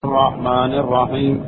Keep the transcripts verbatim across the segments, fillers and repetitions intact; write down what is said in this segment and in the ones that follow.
الرحمن الرحيم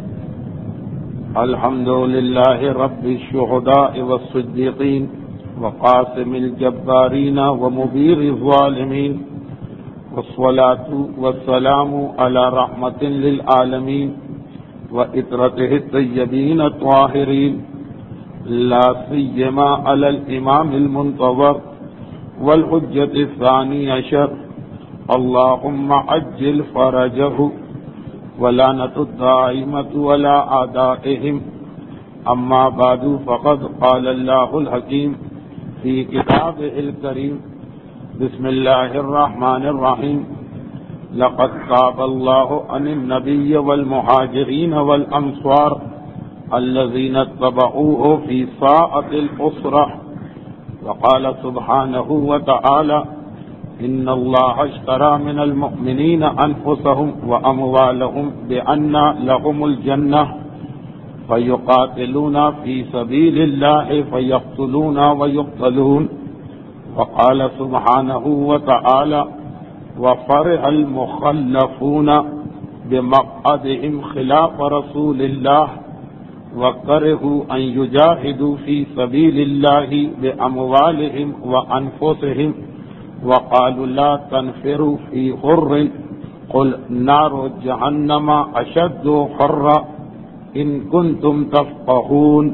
الحمد لله رب الشهداء والصديقين وقاسم الجبارين ومبير الظالمين والصلاة والسلام على رحمة للعالمين وإطرته الطيبين الطاهرين لا سيما على الإمام المنتظر والحجة الثاني عشر اللهم عجل فرجه ولعنة الدائمة ولا أعدائهم أما بعد فقد قال الله الحكيم في كتابه الكريم بسم الله الرحمن الرحيم لقد تاب الله عن النبي والمهاجرين والأنصار الذين اتبعوه في ساعة العسرة وقال سبحانه وتعالى إن الله اشترى من المؤمنين أنفسهم وأموالهم بأن لهم الجنة فيقاتلون في سبيل الله فيقتلون ويقتلون وقال سبحانه وتعالى وفرح المخلفون بمقعدهم خلاف رسول الله وكرهوا أن يجاهدوا في سبيل الله بأموالهم وأنفسهم وقالوا لا تنفروا في حر قل نار جهنم أشد حرا إن كنتم تفقهون.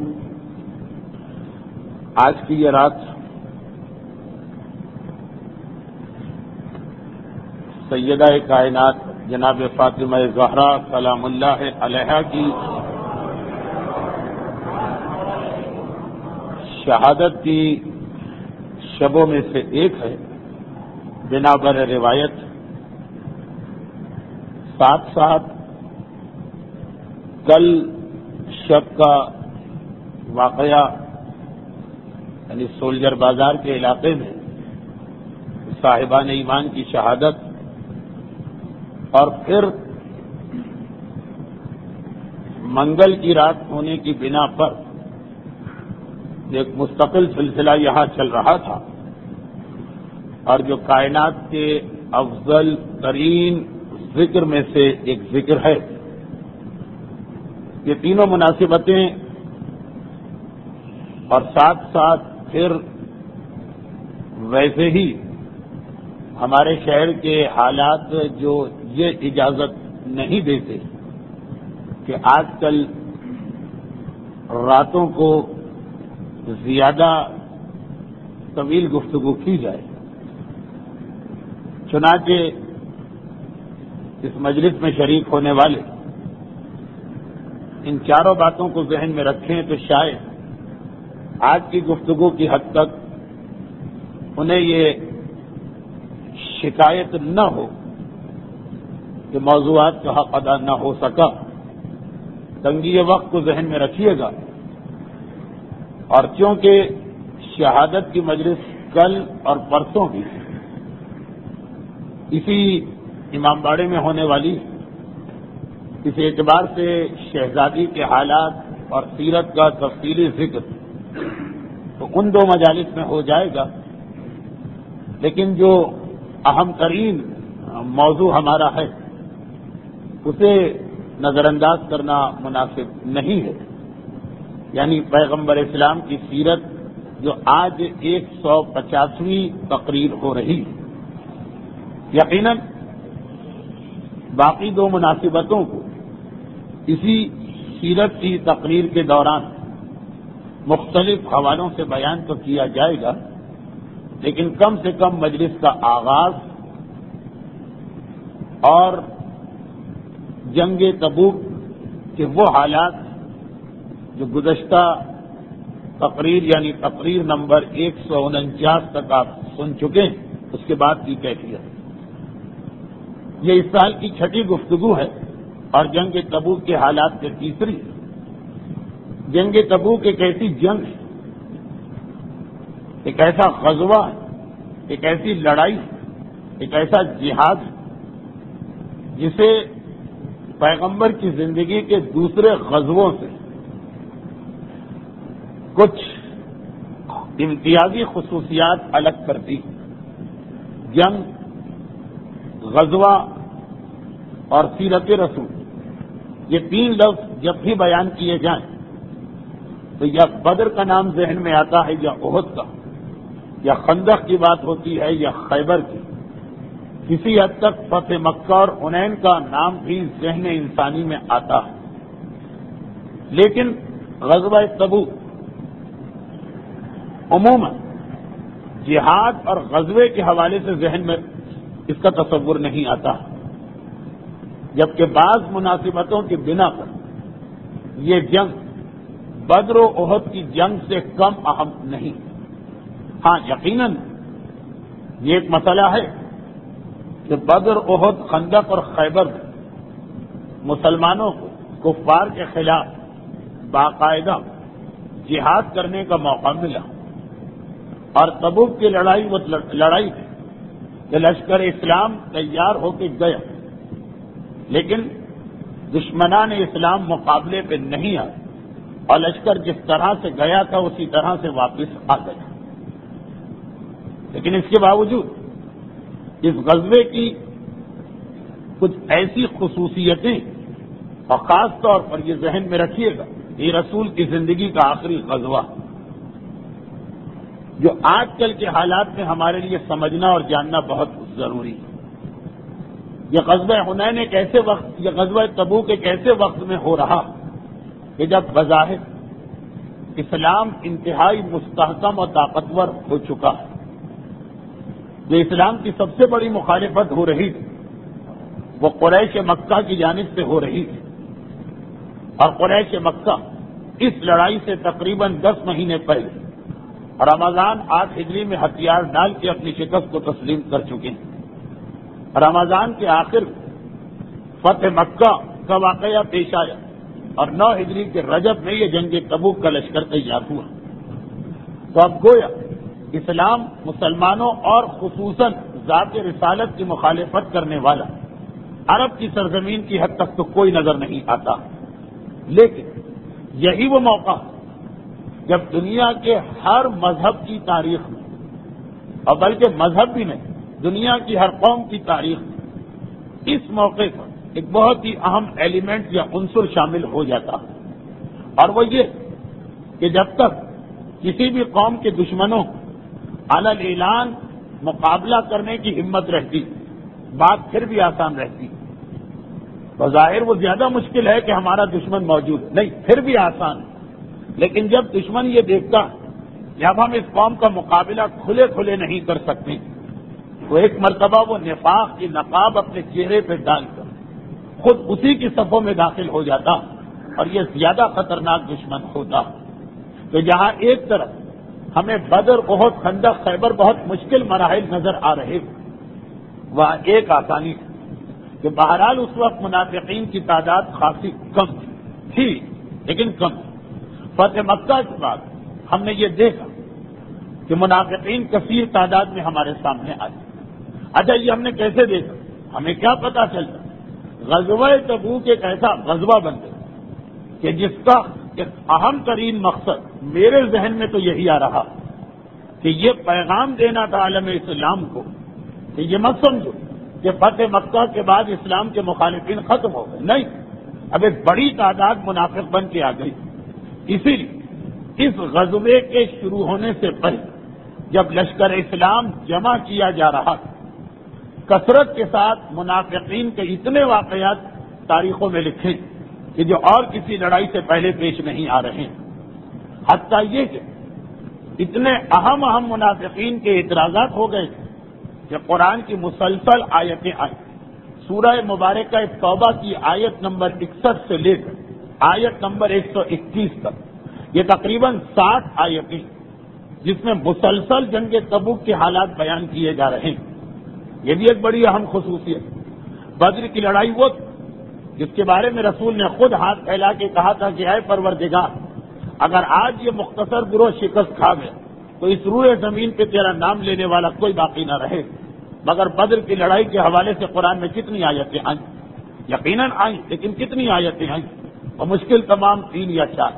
آج کی یہ رات سیدہ کائنات جناب فاطمہ زہرا سلام اللہ علیہا کی شہادت کی شبوں میں سے ایک ہے. بنا بر روایت ساتھ ساتھ کل شب کا واقعہ یعنی سولجر بازار کے علاقے میں صاحبان ایمان کی شہادت اور پھر منگل کی رات ہونے کی بنا پر ایک مستقل سلسلہ یہاں چل رہا تھا اور جو کائنات کے افضل ترین ذکر میں سے ایک ذکر ہے. یہ تینوں مناسبتیں اور ساتھ ساتھ پھر ویسے ہی ہمارے شہر کے حالات جو یہ اجازت نہیں دیتے کہ آج کل راتوں کو زیادہ طویل گفتگو کی جائے. چنانچہ اس مجلس میں شریک ہونے والے ان چاروں باتوں کو ذہن میں رکھیں تو شاید آج کی گفتگو کی حد تک انہیں یہ شکایت نہ ہو کہ موضوعات کا حق ادا نہ ہو سکا. تنگی وقت کو ذہن میں رکھیے گا اور چونکہ شہادت کی مجلس کل اور پرسوں بھی اسی امام باڑے میں ہونے والی اس اعتبار سے شہزادی کے حالات اور سیرت کا تفصیلی ذکر تو ان دو مجالس میں ہو جائے گا. لیکن جو اہم ترین موضوع ہمارا ہے اسے نظر انداز کرنا مناسب نہیں ہے. یعنی پیغمبر اسلام کی سیرت جو آج ایک سو پچاسویں تقریر ہو رہی ہے. یقیناً باقی دو مناسبتوں کو اسی سیرت کی تقریر کے دوران مختلف حوالوں سے بیان تو کیا جائے گا لیکن کم سے کم مجلس کا آغاز اور جنگ تبوک کے وہ حالات جو گزشتہ تقریر یعنی تقریر نمبر ایک سو انچاس تک آپ سن چکے ہیں اس کے بعد کی کیفیت. یہ اس سال کی چھٹی گفتگو ہے اور جنگ تبوک کے حالات کے تیسری. جنگ تبوک ایک ایسی جنگ ہے، ایک ایسا غزوہ ہے، ایک ایسی لڑائی ہے، ایک ایسا جہاد ہے جسے پیغمبر کی زندگی کے دوسرے غزووں سے کچھ امتیازی خصوصیات الگ کرتی. جنگ، غزوہ اور سیرت رسول یہ تین لفظ جب بھی بیان کیے جائیں تو یا بدر کا نام ذہن میں آتا ہے یا احد کا، یا خندق کی بات ہوتی ہے یا خیبر کی، کسی حد تک فتح مکہ اور حنین کا نام بھی ذہن انسانی میں آتا ہے، لیکن غزوہ تبوک عموماً جہاد اور غزوے کے حوالے سے ذہن میں اس کا تصور نہیں آتا، جبکہ بعض مناسبتوں کی بنا پر یہ جنگ بدر و احد کی جنگ سے کم اہم نہیں۔ ہاں یقیناً یہ ایک مسئلہ ہے کہ بدر، احد، خندق اور خیبر میں مسلمانوں کو کفار کے خلاف باقاعدہ جہاد کرنے کا موقع ملا، اور تبوک کی لڑائی وہ لڑائی تھی کہ لشکر اسلام تیار ہو کے گیا، لیکن دشمنان اسلام مقابلے پہ نہیں آئے، اور لشکر جس طرح سے گیا تھا اسی طرح سے واپس آ گیا۔ لیکن اس کے باوجود اس غزوے کی کچھ ایسی خصوصیتیں، اور خاص طور پر یہ ذہن میں رکھیے گا، یہ رسول کی زندگی کا آخری غزوہ جو آج کل کے حالات میں ہمارے لیے سمجھنا اور جاننا بہت ضروری ہے۔ یہ غزوہ حنین ایک ایسے وقت، یہ غزوہ تبوک ایک ایسے وقت میں ہو رہا کہ جب بظاہر اسلام انتہائی مستحکم اور طاقتور ہو چکا ہے۔ جو اسلام کی سب سے بڑی مخالفت ہو رہی تھی وہ قریش مکہ کی جانب سے ہو رہی تھی، اور قریش مکہ اس لڑائی سے تقریباً دس مہینے پہلے رمضان آٹھ ہجری میں ہتھیار ڈال کے اپنی شکست کو تسلیم کر چکے ہیں۔ رمضان کے آخر فتح مکہ کا واقعہ پیش آیا، اور نو ہجری کے رجب میں یہ جنگ تبوک کا لشکر تیار ہوا۔ تو اب گویا اسلام مسلمانوں اور خصوصاً ذات رسالت کی مخالفت کرنے والا عرب کی سرزمین کی حد تک تو کوئی نظر نہیں آتا، لیکن یہی وہ موقع جب دنیا کے ہر مذہب کی تاریخ میں، اور بلکہ مذہب بھی نہیں، دنیا کی ہر قوم کی تاریخ میں اس موقع پر ایک بہت ہی اہم ایلیمنٹ یا عنصر شامل ہو جاتا ہے، اور وہ یہ کہ جب تک کسی بھی قوم کے دشمنوں علی الاعلان مقابلہ کرنے کی ہمت رہتی، بات پھر بھی آسان رہتی۔ بظاہر وہ زیادہ مشکل ہے کہ ہمارا دشمن موجود نہیں، پھر بھی آسان، لیکن جب دشمن یہ دیکھتا کہ اب ہم اس قوم کا مقابلہ کھلے کھلے نہیں کر سکتے تو ایک مرتبہ وہ نفاق کی نقاب اپنے چہرے پہ ڈال کر خود اسی کی صفوں میں داخل ہو جاتا، اور یہ زیادہ خطرناک دشمن ہوتا۔ تو جہاں ایک طرف ہمیں بدر، احد، خندق، خیبر بہت مشکل مراحل نظر آ رہے، وہاں ایک آسانی ہے کہ بہرحال اس وقت منافقین کی تعداد خاصی کم تھی، لیکن کم تھی۔ فتح مکہ کے بعد ہم نے یہ دیکھا کہ منافقین کثیر تعداد میں ہمارے سامنے آئے۔ اچھا یہ ہم نے کیسے دیکھا؟ ہمیں کیا پتا چلتا؟ غزوہ تبوک ایک ایسا غزوہ بن گیا کہ جس کا ایک اہم ترین مقصد میرے ذہن میں تو یہی آ رہا کہ یہ پیغام دینا تھا عالم اسلام کو کہ یہ مت سمجھو کہ فتح مکہ کے بعد اسلام کے مخالفین ختم ہو گئے، نہیں، اب ایک بڑی تعداد منافق بن کے آ گئی۔ اسی لیے اس غزوے کے شروع ہونے سے پہلے جب لشکر اسلام جمع کیا جا رہا تھا، کثرت کے ساتھ منافقین کے اتنے واقعات تاریخوں میں لکھے کہ جو اور کسی لڑائی سے پہلے پیش نہیں آ رہے ہیں، حتیٰ یہ کہ اتنے اہم اہم منافقین کے اعتراضات ہو گئے کہ قرآن کی مسلسل آیتیں آئیں۔ سورہ مبارکہ توبہ کی آیت نمبر اکسٹھ سے لے کر آیت نمبر ایک سو اکیس تک یہ تقریباً ساٹھ آیتیں جس میں مسلسل جنگ تبوک کے حالات بیان کیے جا رہے ہیں۔ یہ بھی ایک بڑی اہم خصوصیت۔ بدر کی لڑائی وہ جس کے بارے میں رسول نے خود ہاتھ پھیلا کے کہا تھا کہ اے پروردگار، اگر آج یہ مختصر گروہ شکست کھا گیا تو اس روئے زمین پہ تیرا نام لینے والا کوئی باقی نہ رہے۔ مگر بدر کی لڑائی کے حوالے سے قرآن میں کتنی آیتیں آئیں؟ یقیناً آئیں، لیکن کتنی آیتیں آئیں؟ اور مشکل تمام تین یا چار۔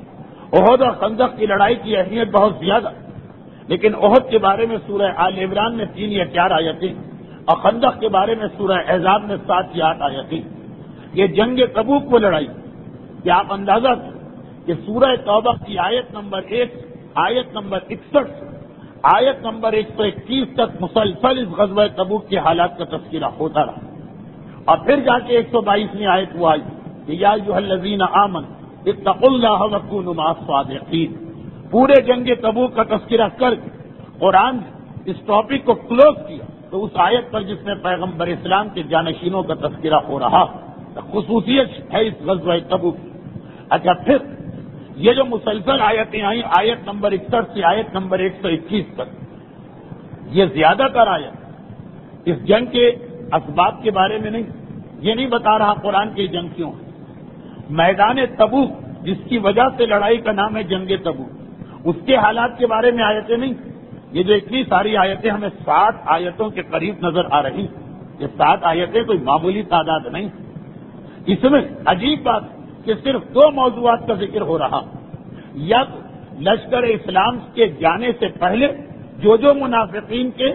احد اور خندق کی لڑائی کی اہمیت بہت زیادہ، لیکن احد کے بارے میں سورہ آل عمران میں تین یا چار آیتیں، اور خندق کے بارے میں سورہ احزاب میں سات یا آٹھ آیتیں۔ یہ جنگ تبوک وہ لڑائی کہ آپ اندازہ کریں کہ سورہ توبہ کی آیت نمبر ایک آیت نمبر اکسٹھ آیت نمبر ایک سو اکیس تک مسلسل اس غزوہ تبوک کے حالات کا تذکرہ ہوتا رہا، اور پھر جا کے ایک سو بائیسویں آیت وہ آئی کہ یا ایھا الذین آمنوا اتقوا اللہ وکونوا مع الصادقین۔ پورے جنگ تبوک کا تذکرہ کر کے قرآن نے اس ٹاپک کو کلوز کیا تو اس آیت پر جس میں پیغمبر اسلام کے جانشینوں کا تذکرہ ہو رہا، خصوصیت ہے اس غزوہ تبوک کی۔ اچھا، پھر یہ جو مسلسل آیتیں آئیں آیت نمبر اکسٹھ سے آیت نمبر ایک سو اکیس تک، یہ زیادہ تر آیت اس جنگ کے اسباب کے بارے میں نہیں، یہ نہیں بتا رہا قرآن کی جنگ کیوں ہے۔ میدان تبوک جس کی وجہ سے لڑائی کا نام ہے جنگ تبوک، اس کے حالات کے بارے میں آیتیں نہیں۔ یہ جو اتنی ساری آیتیں ہمیں سات آیتوں کے قریب نظر آ رہی، یہ سات آیتیں کوئی معمولی تعداد نہیں۔ اس میں عجیب بات کہ صرف دو موضوعات کا ذکر ہو رہا، یا لشکر اسلام کے جانے سے پہلے جو جو منافقین کے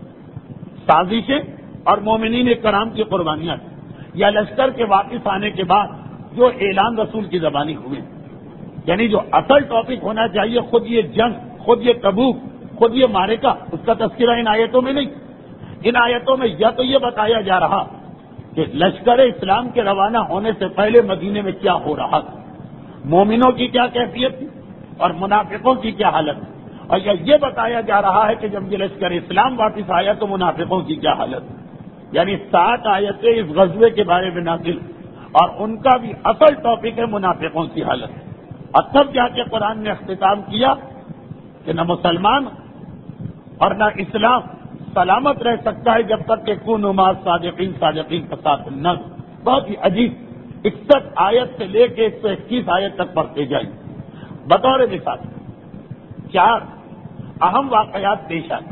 سازشیں اور مومنین کرام کی قربانیاں تھیں، یا لشکر کے واپس آنے کے بعد جو اعلان رسول کی زبانی ہوئے، یعنی جو اصل ٹاپک ہونا چاہیے خود یہ جنگ، خود یہ تبوک، خود یہ معرکہ، اس کا تذکرہ ان آیتوں میں نہیں۔ ان آیتوں میں یا تو یہ بتایا جا رہا کہ لشکر اسلام کے روانہ ہونے سے پہلے مدینے میں کیا ہو رہا تھا، مومنوں کی کیا کیفیت تھی اور منافقوں کی کیا حالت تھی، اور یا یہ بتایا جا رہا ہے کہ جب یہ لشکر اسلام واپس آیا تو منافقوں کی کیا حالت تھی۔ یعنی سات آیتیں اس غزوے کے بارے میں نازل، اور ان کا بھی اصل ٹاپک ہے منافقوں کی حالت۔ اور تب جا کے قرآن نے اختتام کیا کہ نہ مسلمان اور نہ اسلام سلامت رہ سکتا ہے جب تک کہ کونوا مع الصادقین، صادقین کا ساتھ نہ۔ بہت ہی عجیب، اکسٹھ آیت سے لے کے ایک سو اکیس آیت تک پڑھتے جائیں۔ بطور مثال چار اہم واقعات پیش آئے،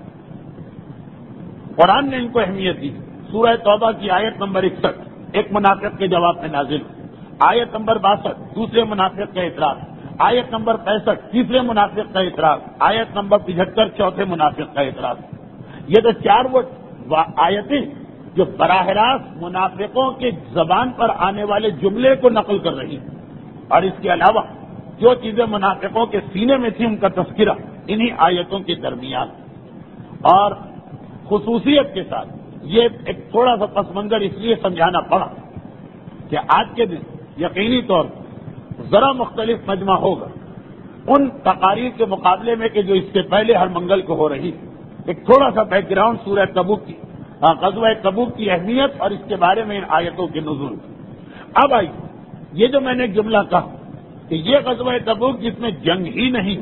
قرآن نے ان کو اہمیت دی۔ سورہ توبہ کی آیت نمبر اکسٹھ ایک منافق کے جواب میں نازل، آیت نمبر باسٹھ دوسرے منافق کا اعتراض، آیت نمبر پینسٹھ تیسرے منافق کا اعتراض، آیت نمبر پچہتر چوتھے منافق کا اعتراض۔ یہ تو چار وہ آیتیں جو براہ راست منافقوں کے زبان پر آنے والے جملے کو نقل کر رہی ہیں، اور اس کے علاوہ جو چیزیں منافقوں کے سینے میں تھیں ان کا تذکرہ انہی آیتوں کے درمیان۔ اور خصوصیت کے ساتھ یہ ایک تھوڑا سا پس منظر اس لیے سمجھانا پڑا کہ آج کے دن یقینی طور پر ذرا مختلف مجمع ہوگا ان تقاریر کے مقابلے میں کہ جو اس سے پہلے ہر منگل کو ہو رہی۔ ایک تھوڑا سا بیک گراؤنڈ سورہ تبوک کی، غزوہ تبوک کی اہمیت اور اس کے بارے میں ان آیتوں کے نزول۔ اب آئی یہ جو میں نے جملہ کہا کہ یہ غزوہ تبوک جس میں جنگ ہی نہیں،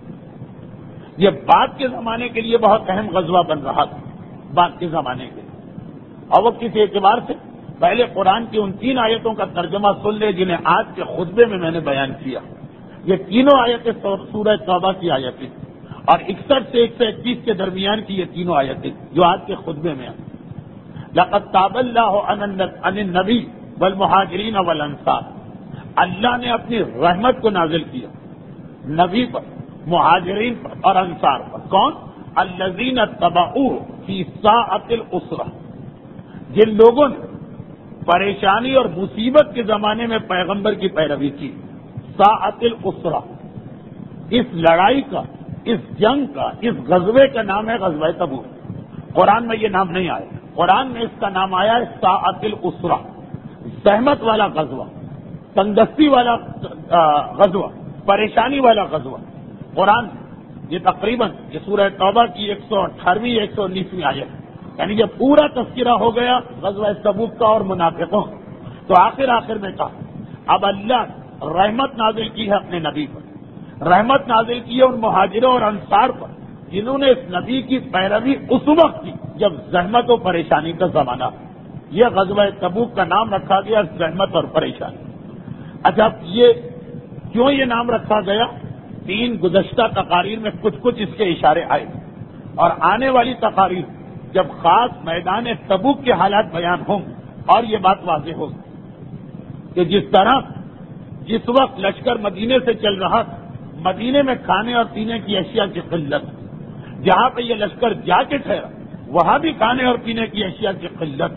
یہ بعد کے زمانے کے لیے بہت اہم غزوہ بن رہا تھا، بعد کے زمانے کے لیے۔ اور وہ کس اعتبار سے؟ پہلے قرآن کی ان تین آیتوں کا ترجمہ سن لے جنہیں آج کے خطبے میں میں نے بیان کیا۔ یہ تینوں آیتیں سورہ توبہ کی آیتیں، اور اکسٹھ سے ایک سو اکیس کے درمیان کی یہ تینوں آیتیں جو آج کے خطبے میں ہیں۔ لقد تاب اللہ عن النبی والمہاجرین والانصار، اللہ نے اپنی رحمت کو نازل کیا نبی پر، مہاجرین پر اور انصار پر۔ کون؟ الذین اتبعوہ فی ساعۃ العسرہ، جن لوگوں نے پریشانی اور مصیبت کے زمانے میں پیغمبر کی پیروی کی۔ ساعۃ العسرہ، اس لڑائی کا، اس جنگ کا، اس غزوے کا نام ہے غزوہ تبوک۔ قرآن میں یہ نام نہیں آیا، قرآن میں اس کا نام آیا ہے ساعۃ العسرہ، زحمت والا غزوہ، تنگستی والا غزوہ، پریشانی والا غزوہ۔ قرآن یہ تقریباً یہ سورہ توبہ کی ایک سو اٹھارہویں ایک سو انیسویں آیت، یعنی جب پورا تذکرہ ہو گیا غزوہ تبوک کا اور منافقوں، تو آخر آخر میں کہا اب اللہ رحمت نازل کی ہے اپنے نبی پر، رحمت نازل کی ہے ان مہاجروں اور انصار پر جنہوں نے اس نبی کی پیروی اس وقت کی جب زحمت و پریشانی کا زمانہ۔ یہ غزوہ تبوک کا نام رکھا گیا زحمت اور پریشانی۔ اچھا، یہ کیوں یہ نام رکھا گیا؟ تین گزشتہ تقاریر میں کچھ کچھ اس کے اشارے آئے، اور آنے والی تقاریر جب خاص میدان تبوک کے حالات بیان ہوں اور یہ بات واضح ہو کہ جس طرح جس وقت لشکر مدینے سے چل رہا تھا، مدینے میں کھانے اور پینے کی اشیاء کی قلت، جہاں پہ یہ لشکر جا کے ٹھہرا وہاں بھی کھانے اور پینے کی اشیاء کی قلت،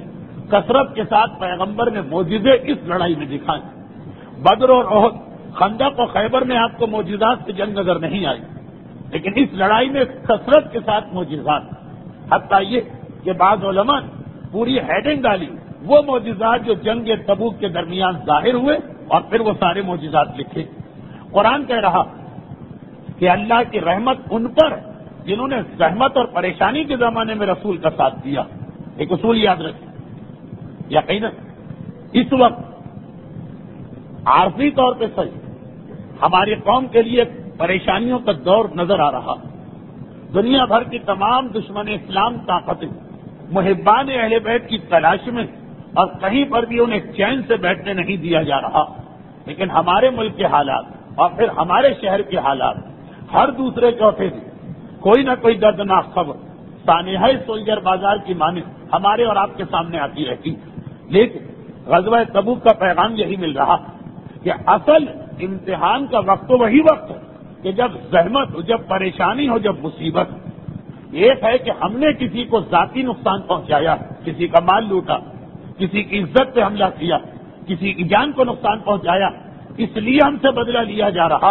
کثرت کے ساتھ پیغمبر نے معجزے اس لڑائی میں دکھائے. بدر اور احد، خندق و خیبر میں آپ کو معجزات سے جنگ نظر نہیں آئی، لیکن اس لڑائی میں کثرت کے ساتھ معجزات، حتیٰ یہ کہ بعض علماء پوری ہیڈنگ ڈالی وہ معجزات جو جنگ تبوک کے درمیان ظاہر ہوئے اور پھر وہ سارے معجزات لکھے. قرآن کہہ رہا کہ اللہ کی رحمت ان پر جنہوں نے زحمت اور پریشانی کے زمانے میں رسول کا ساتھ دیا. ایک اصول یاد رکھیں، یقیناً اس وقت عارضی طور پہ صحیح ہماری قوم کے لیے پریشانیوں کا دور نظر آ رہا. دنیا بھر کی تمام دشمن اسلام طاقتیں محبان اہل بیت کی تلاش میں، اور کہیں پر بھی انہیں چین سے بیٹھنے نہیں دیا جا رہا. لیکن ہمارے ملک کے حالات اور پھر ہمارے شہر کے حالات، ہر دوسرے چوتھے دن کوئی نہ کوئی دردناک خبر سانحہ سولجر بازار کی مانند ہمارے اور آپ کے سامنے آتی رہتی. لیکن غزوہ تبوک کا پیغام یہی مل رہا کہ اصل امتحان کا وقت تو وہی وقت ہے کہ جب زحمت ہو، جب پریشانی ہو، جب مصیبت. ایک ہے کہ ہم نے کسی کو ذاتی نقصان پہنچایا، کسی کا مال لوٹا، کسی کی عزت پہ حملہ کیا، کسی کی جان کو نقصان پہنچایا، اس لیے ہم سے بدلہ لیا جا رہا.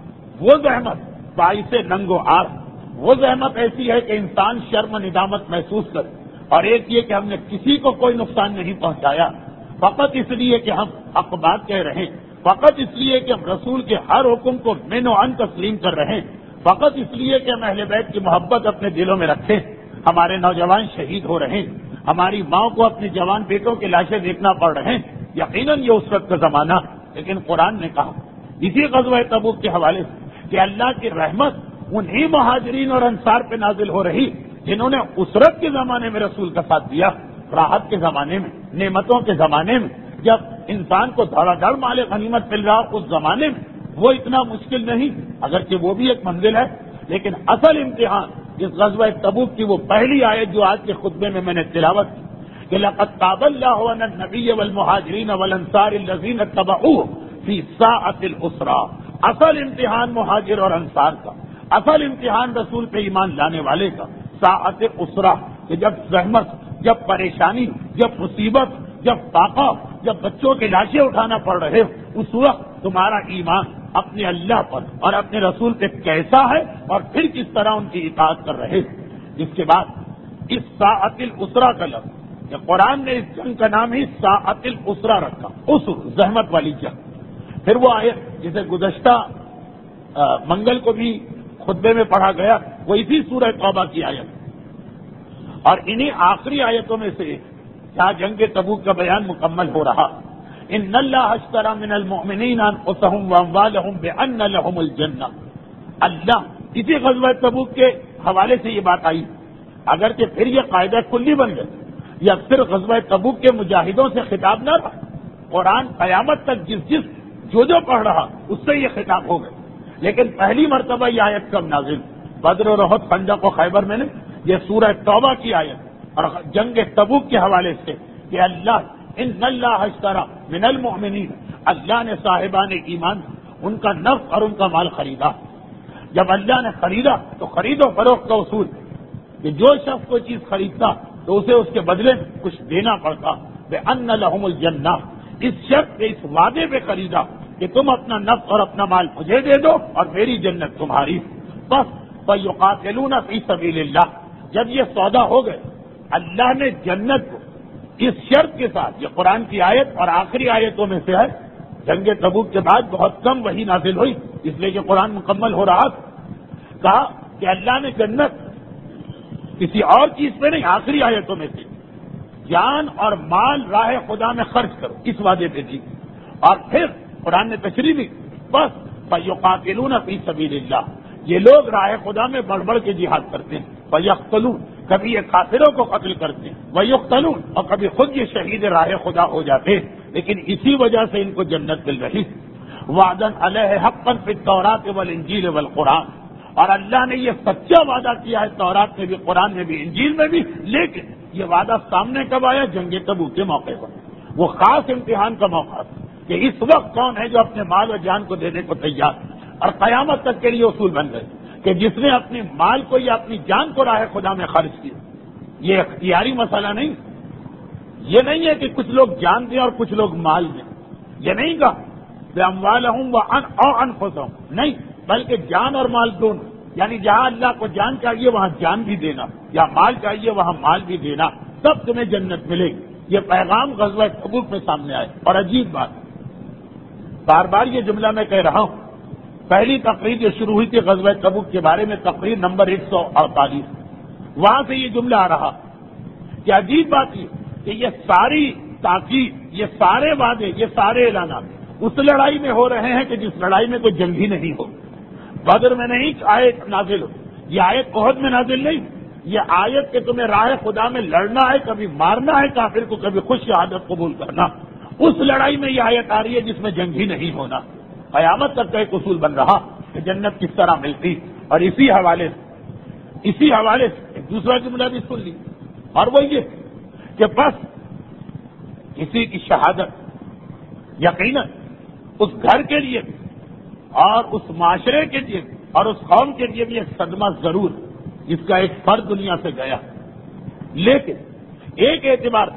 وہ زحمت باعث ننگ و آر، وہ زحمت ایسی ہے کہ انسان شرم و ندامت محسوس کرے. اور ایک یہ کہ ہم نے کسی کو کوئی نقصان نہیں پہنچایا، فقط اس لیے کہ ہم حق بات کہہ رہے ہیں، فقط اس لیے کہ ہم رسول کے ہر حکم کو من و عن تسلیم کر رہے ہیں، فقط اس لیے کہ ہم اہل بیت کی محبت اپنے دلوں میں رکھیں. ہمارے نوجوان شہید ہو رہے ہیں، ہماری ماں کو اپنے جوان بیٹوں کی لاشیں دیکھنا پڑ رہے ہیں. یقیناً یہ اس وقت کا زمانہ. لیکن قرآن نے کہا اسی غزوہ تبوک کے حوالے سے کہ اللہ کی رحمت انہی مہاجرین اور انصار پہ نازل ہو رہی جنہوں نے اسرت کے زمانے میں رسول کا ساتھ دیا، راحت کے زمانے میں، نعمتوں کے زمانے میں، جب انسان کو دھڑا دھڑ مال غنیمت مل رہا اس زمانے میں وہ اتنا مشکل نہیں، اگرچہ وہ بھی ایک منزل ہے. لیکن اصل امتحان اس غزوہ تبوک کی وہ پہلی آیت جو آج کے خطبے میں میں نے تلاوت کی کہ لقد تاب اللہ علی النبی والمہاجرین والانصار الذین اتبعوہ فی ساعۃ العسرہ. اصل امتحان مہاجر اور انصار کا، اصل امتحان رسول پہ ایمان لانے والے کا ساعت اسرہ، کہ جب زحمت، جب پریشانی، جب مصیبت، جب طاقت، جب بچوں کی لاشیں اٹھانا پڑ رہے اس وقت تمہارا ایمان اپنے اللہ پر اور اپنے رسول پہ کیسا ہے اور پھر کس طرح ان کی اطاعت کر رہے. اس کے بعد اس ساعت الاسرہ کا لفظ، کہ قرآن نے اس جنگ کا نام ہی ساعت الاسرہ رکھا، اسر، زحمت والی جنگ. پھر وہ آیت جسے گزشتہ منگل کو بھی خطبے میں پڑھا گیا وہ اسی سورہ توبہ کی آیت، اور انہی آخری آیتوں میں سے جہاں جنگ تبوک کا بیان مکمل ہو رہا. ان اللہ اشتری من المؤمنین انفسهم واموالهم بان لهم الجنہ. اللہ اسی غزوہ تبوک کے حوالے سے یہ بات آئی، اگرچہ پھر یہ قاعدہ کلی بن گیا. یہ اکثر غزوہ تبوک کے مجاہدوں سے خطاب نہ رہا، قرآن قیامت تک جس جس جو جو پڑھ رہا اس سے یہ خطاب ہو گئے. لیکن پہلی مرتبہ یہ آیت کب نازل؟ بدر و احد، خندق و خیبر میں نے. یہ سورہ توبہ کی آیت اور جنگ تبوک کے حوالے سے کہ اللہ ان اللہ اشتری من المؤمنین، اللہ نے صاحبان ایمان ان کا نفس اور ان کا مال خریدا. جب اللہ نے خریدا تو خرید و فروخت کا اصول کہ جو شخص کوئی چیز خریدتا تو اسے اس کے بدلے میں کچھ دینا پڑتا. بأن لهم الجنہ، اس شخص نے اس وعدے پہ خریدا کہ تم اپنا نفس اور اپنا مال مجھے دے دو اور میری جنت تمہاری. بس فیقاتلون فی سبیل اللہ. جب یہ سودا ہو گئے اللہ نے جنت کو اس شرط کے ساتھ، یہ قرآن کی آیت اور آخری آیتوں میں سے ہے، جنگ تبوک کے بعد بہت کم وحی نازل ہوئی اس لیے کہ قرآن مکمل ہو رہا تھا، کہا کہ اللہ نے جنت کسی اور چیز پہ نہیں، آخری آیتوں میں سے جان اور مال راہ خدا میں خرچ کرو اس وعدے پہ دی. اور پھر قرآن نے تشریح دی بس فیقاتلون فی سبیل اللہ، یہ لوگ راہ خدا میں بڑھ بڑھ کے جہاد کرتے ہیں. فیقتلون، کبھی یہ کافروں کو قتل کرتے ہیں، ویقتلون، اور کبھی خود یہ شہید راہ خدا ہو جاتے ہیں. لیکن اسی وجہ سے ان کو جنت مل رہی. وعدن علیہ حقا فی التوراۃ والانجیل والقرآن، اور اللہ نے یہ سچا وعدہ کیا ہے تورات میں بھی، قرآن میں بھی، انجیل میں بھی. لیکن یہ وعدہ سامنے کب آیا؟ جنگ تبوک کے موقع پر. وہ خاص امتحان کا موقع تھا کہ اس وقت کون ہے جو اپنے مال و جان کو دینے کو تیار، اور قیامت تک کے لیے اصول بن گئے کہ جس نے اپنے مال کو یا اپنی جان کو راہ خدا میں خرچ کیا. یہ اختیاری مسئلہ نہیں، یہ نہیں ہے کہ کچھ لوگ جان دیں اور کچھ لوگ مال دیں، یہ نہیں کہا بے اموالہم وانفسہم، نہیں، بلکہ جان اور مال دونوں، یعنی جہاں اللہ کو جان چاہیے وہاں جان بھی دینا، یا مال چاہیے وہاں مال بھی دینا، تب تمہیں جنت ملے گی۔ یہ پیغام غزوہ تبوک میں سامنے آئے۔ اور عجیب بات، بار بار یہ جملہ میں کہہ رہا ہوں، پہلی تقریر جو شروع ہوئی تھی غزوہ تبوک کے بارے میں، تقریر نمبر ایک سو اڑتالیس، وہاں سے یہ جملہ آ رہا کہ عجیب بات یہ کہ یہ ساری تاکید، یہ سارے وعدے، یہ سارے اعلانات اس لڑائی میں ہو رہے ہیں کہ جس لڑائی میں کوئی جنگ ہی نہیں ہو۔ بدر میں نہیں آیت نازل ہو، یہ آیت احد میں نازل نہیں، یہ آیت کہ تمہیں راہ خدا میں لڑنا ہے، کبھی مارنا ہے کافر کو، کبھی خوش شہادت قبول کرنا، اس لڑائی میں یہ آیت آ رہی ہے جس میں جنگ ہی نہیں ہونا۔ قیامت تک کا ایک اصول بن رہا کہ جنت کس طرح ملتی۔ اور اسی حوالے سے اسی حوالے سے ایک دوسرا جملہ بھی سن لی، اور وہ یہ کہ بس کسی کی شہادت یقیناً اس گھر کے لیے اور اس معاشرے کے لیے اور اس قوم کے لیے بھی ایک صدمہ ضرور، جس کا ایک فرد دنیا سے گیا، لیکن ایک اعتبار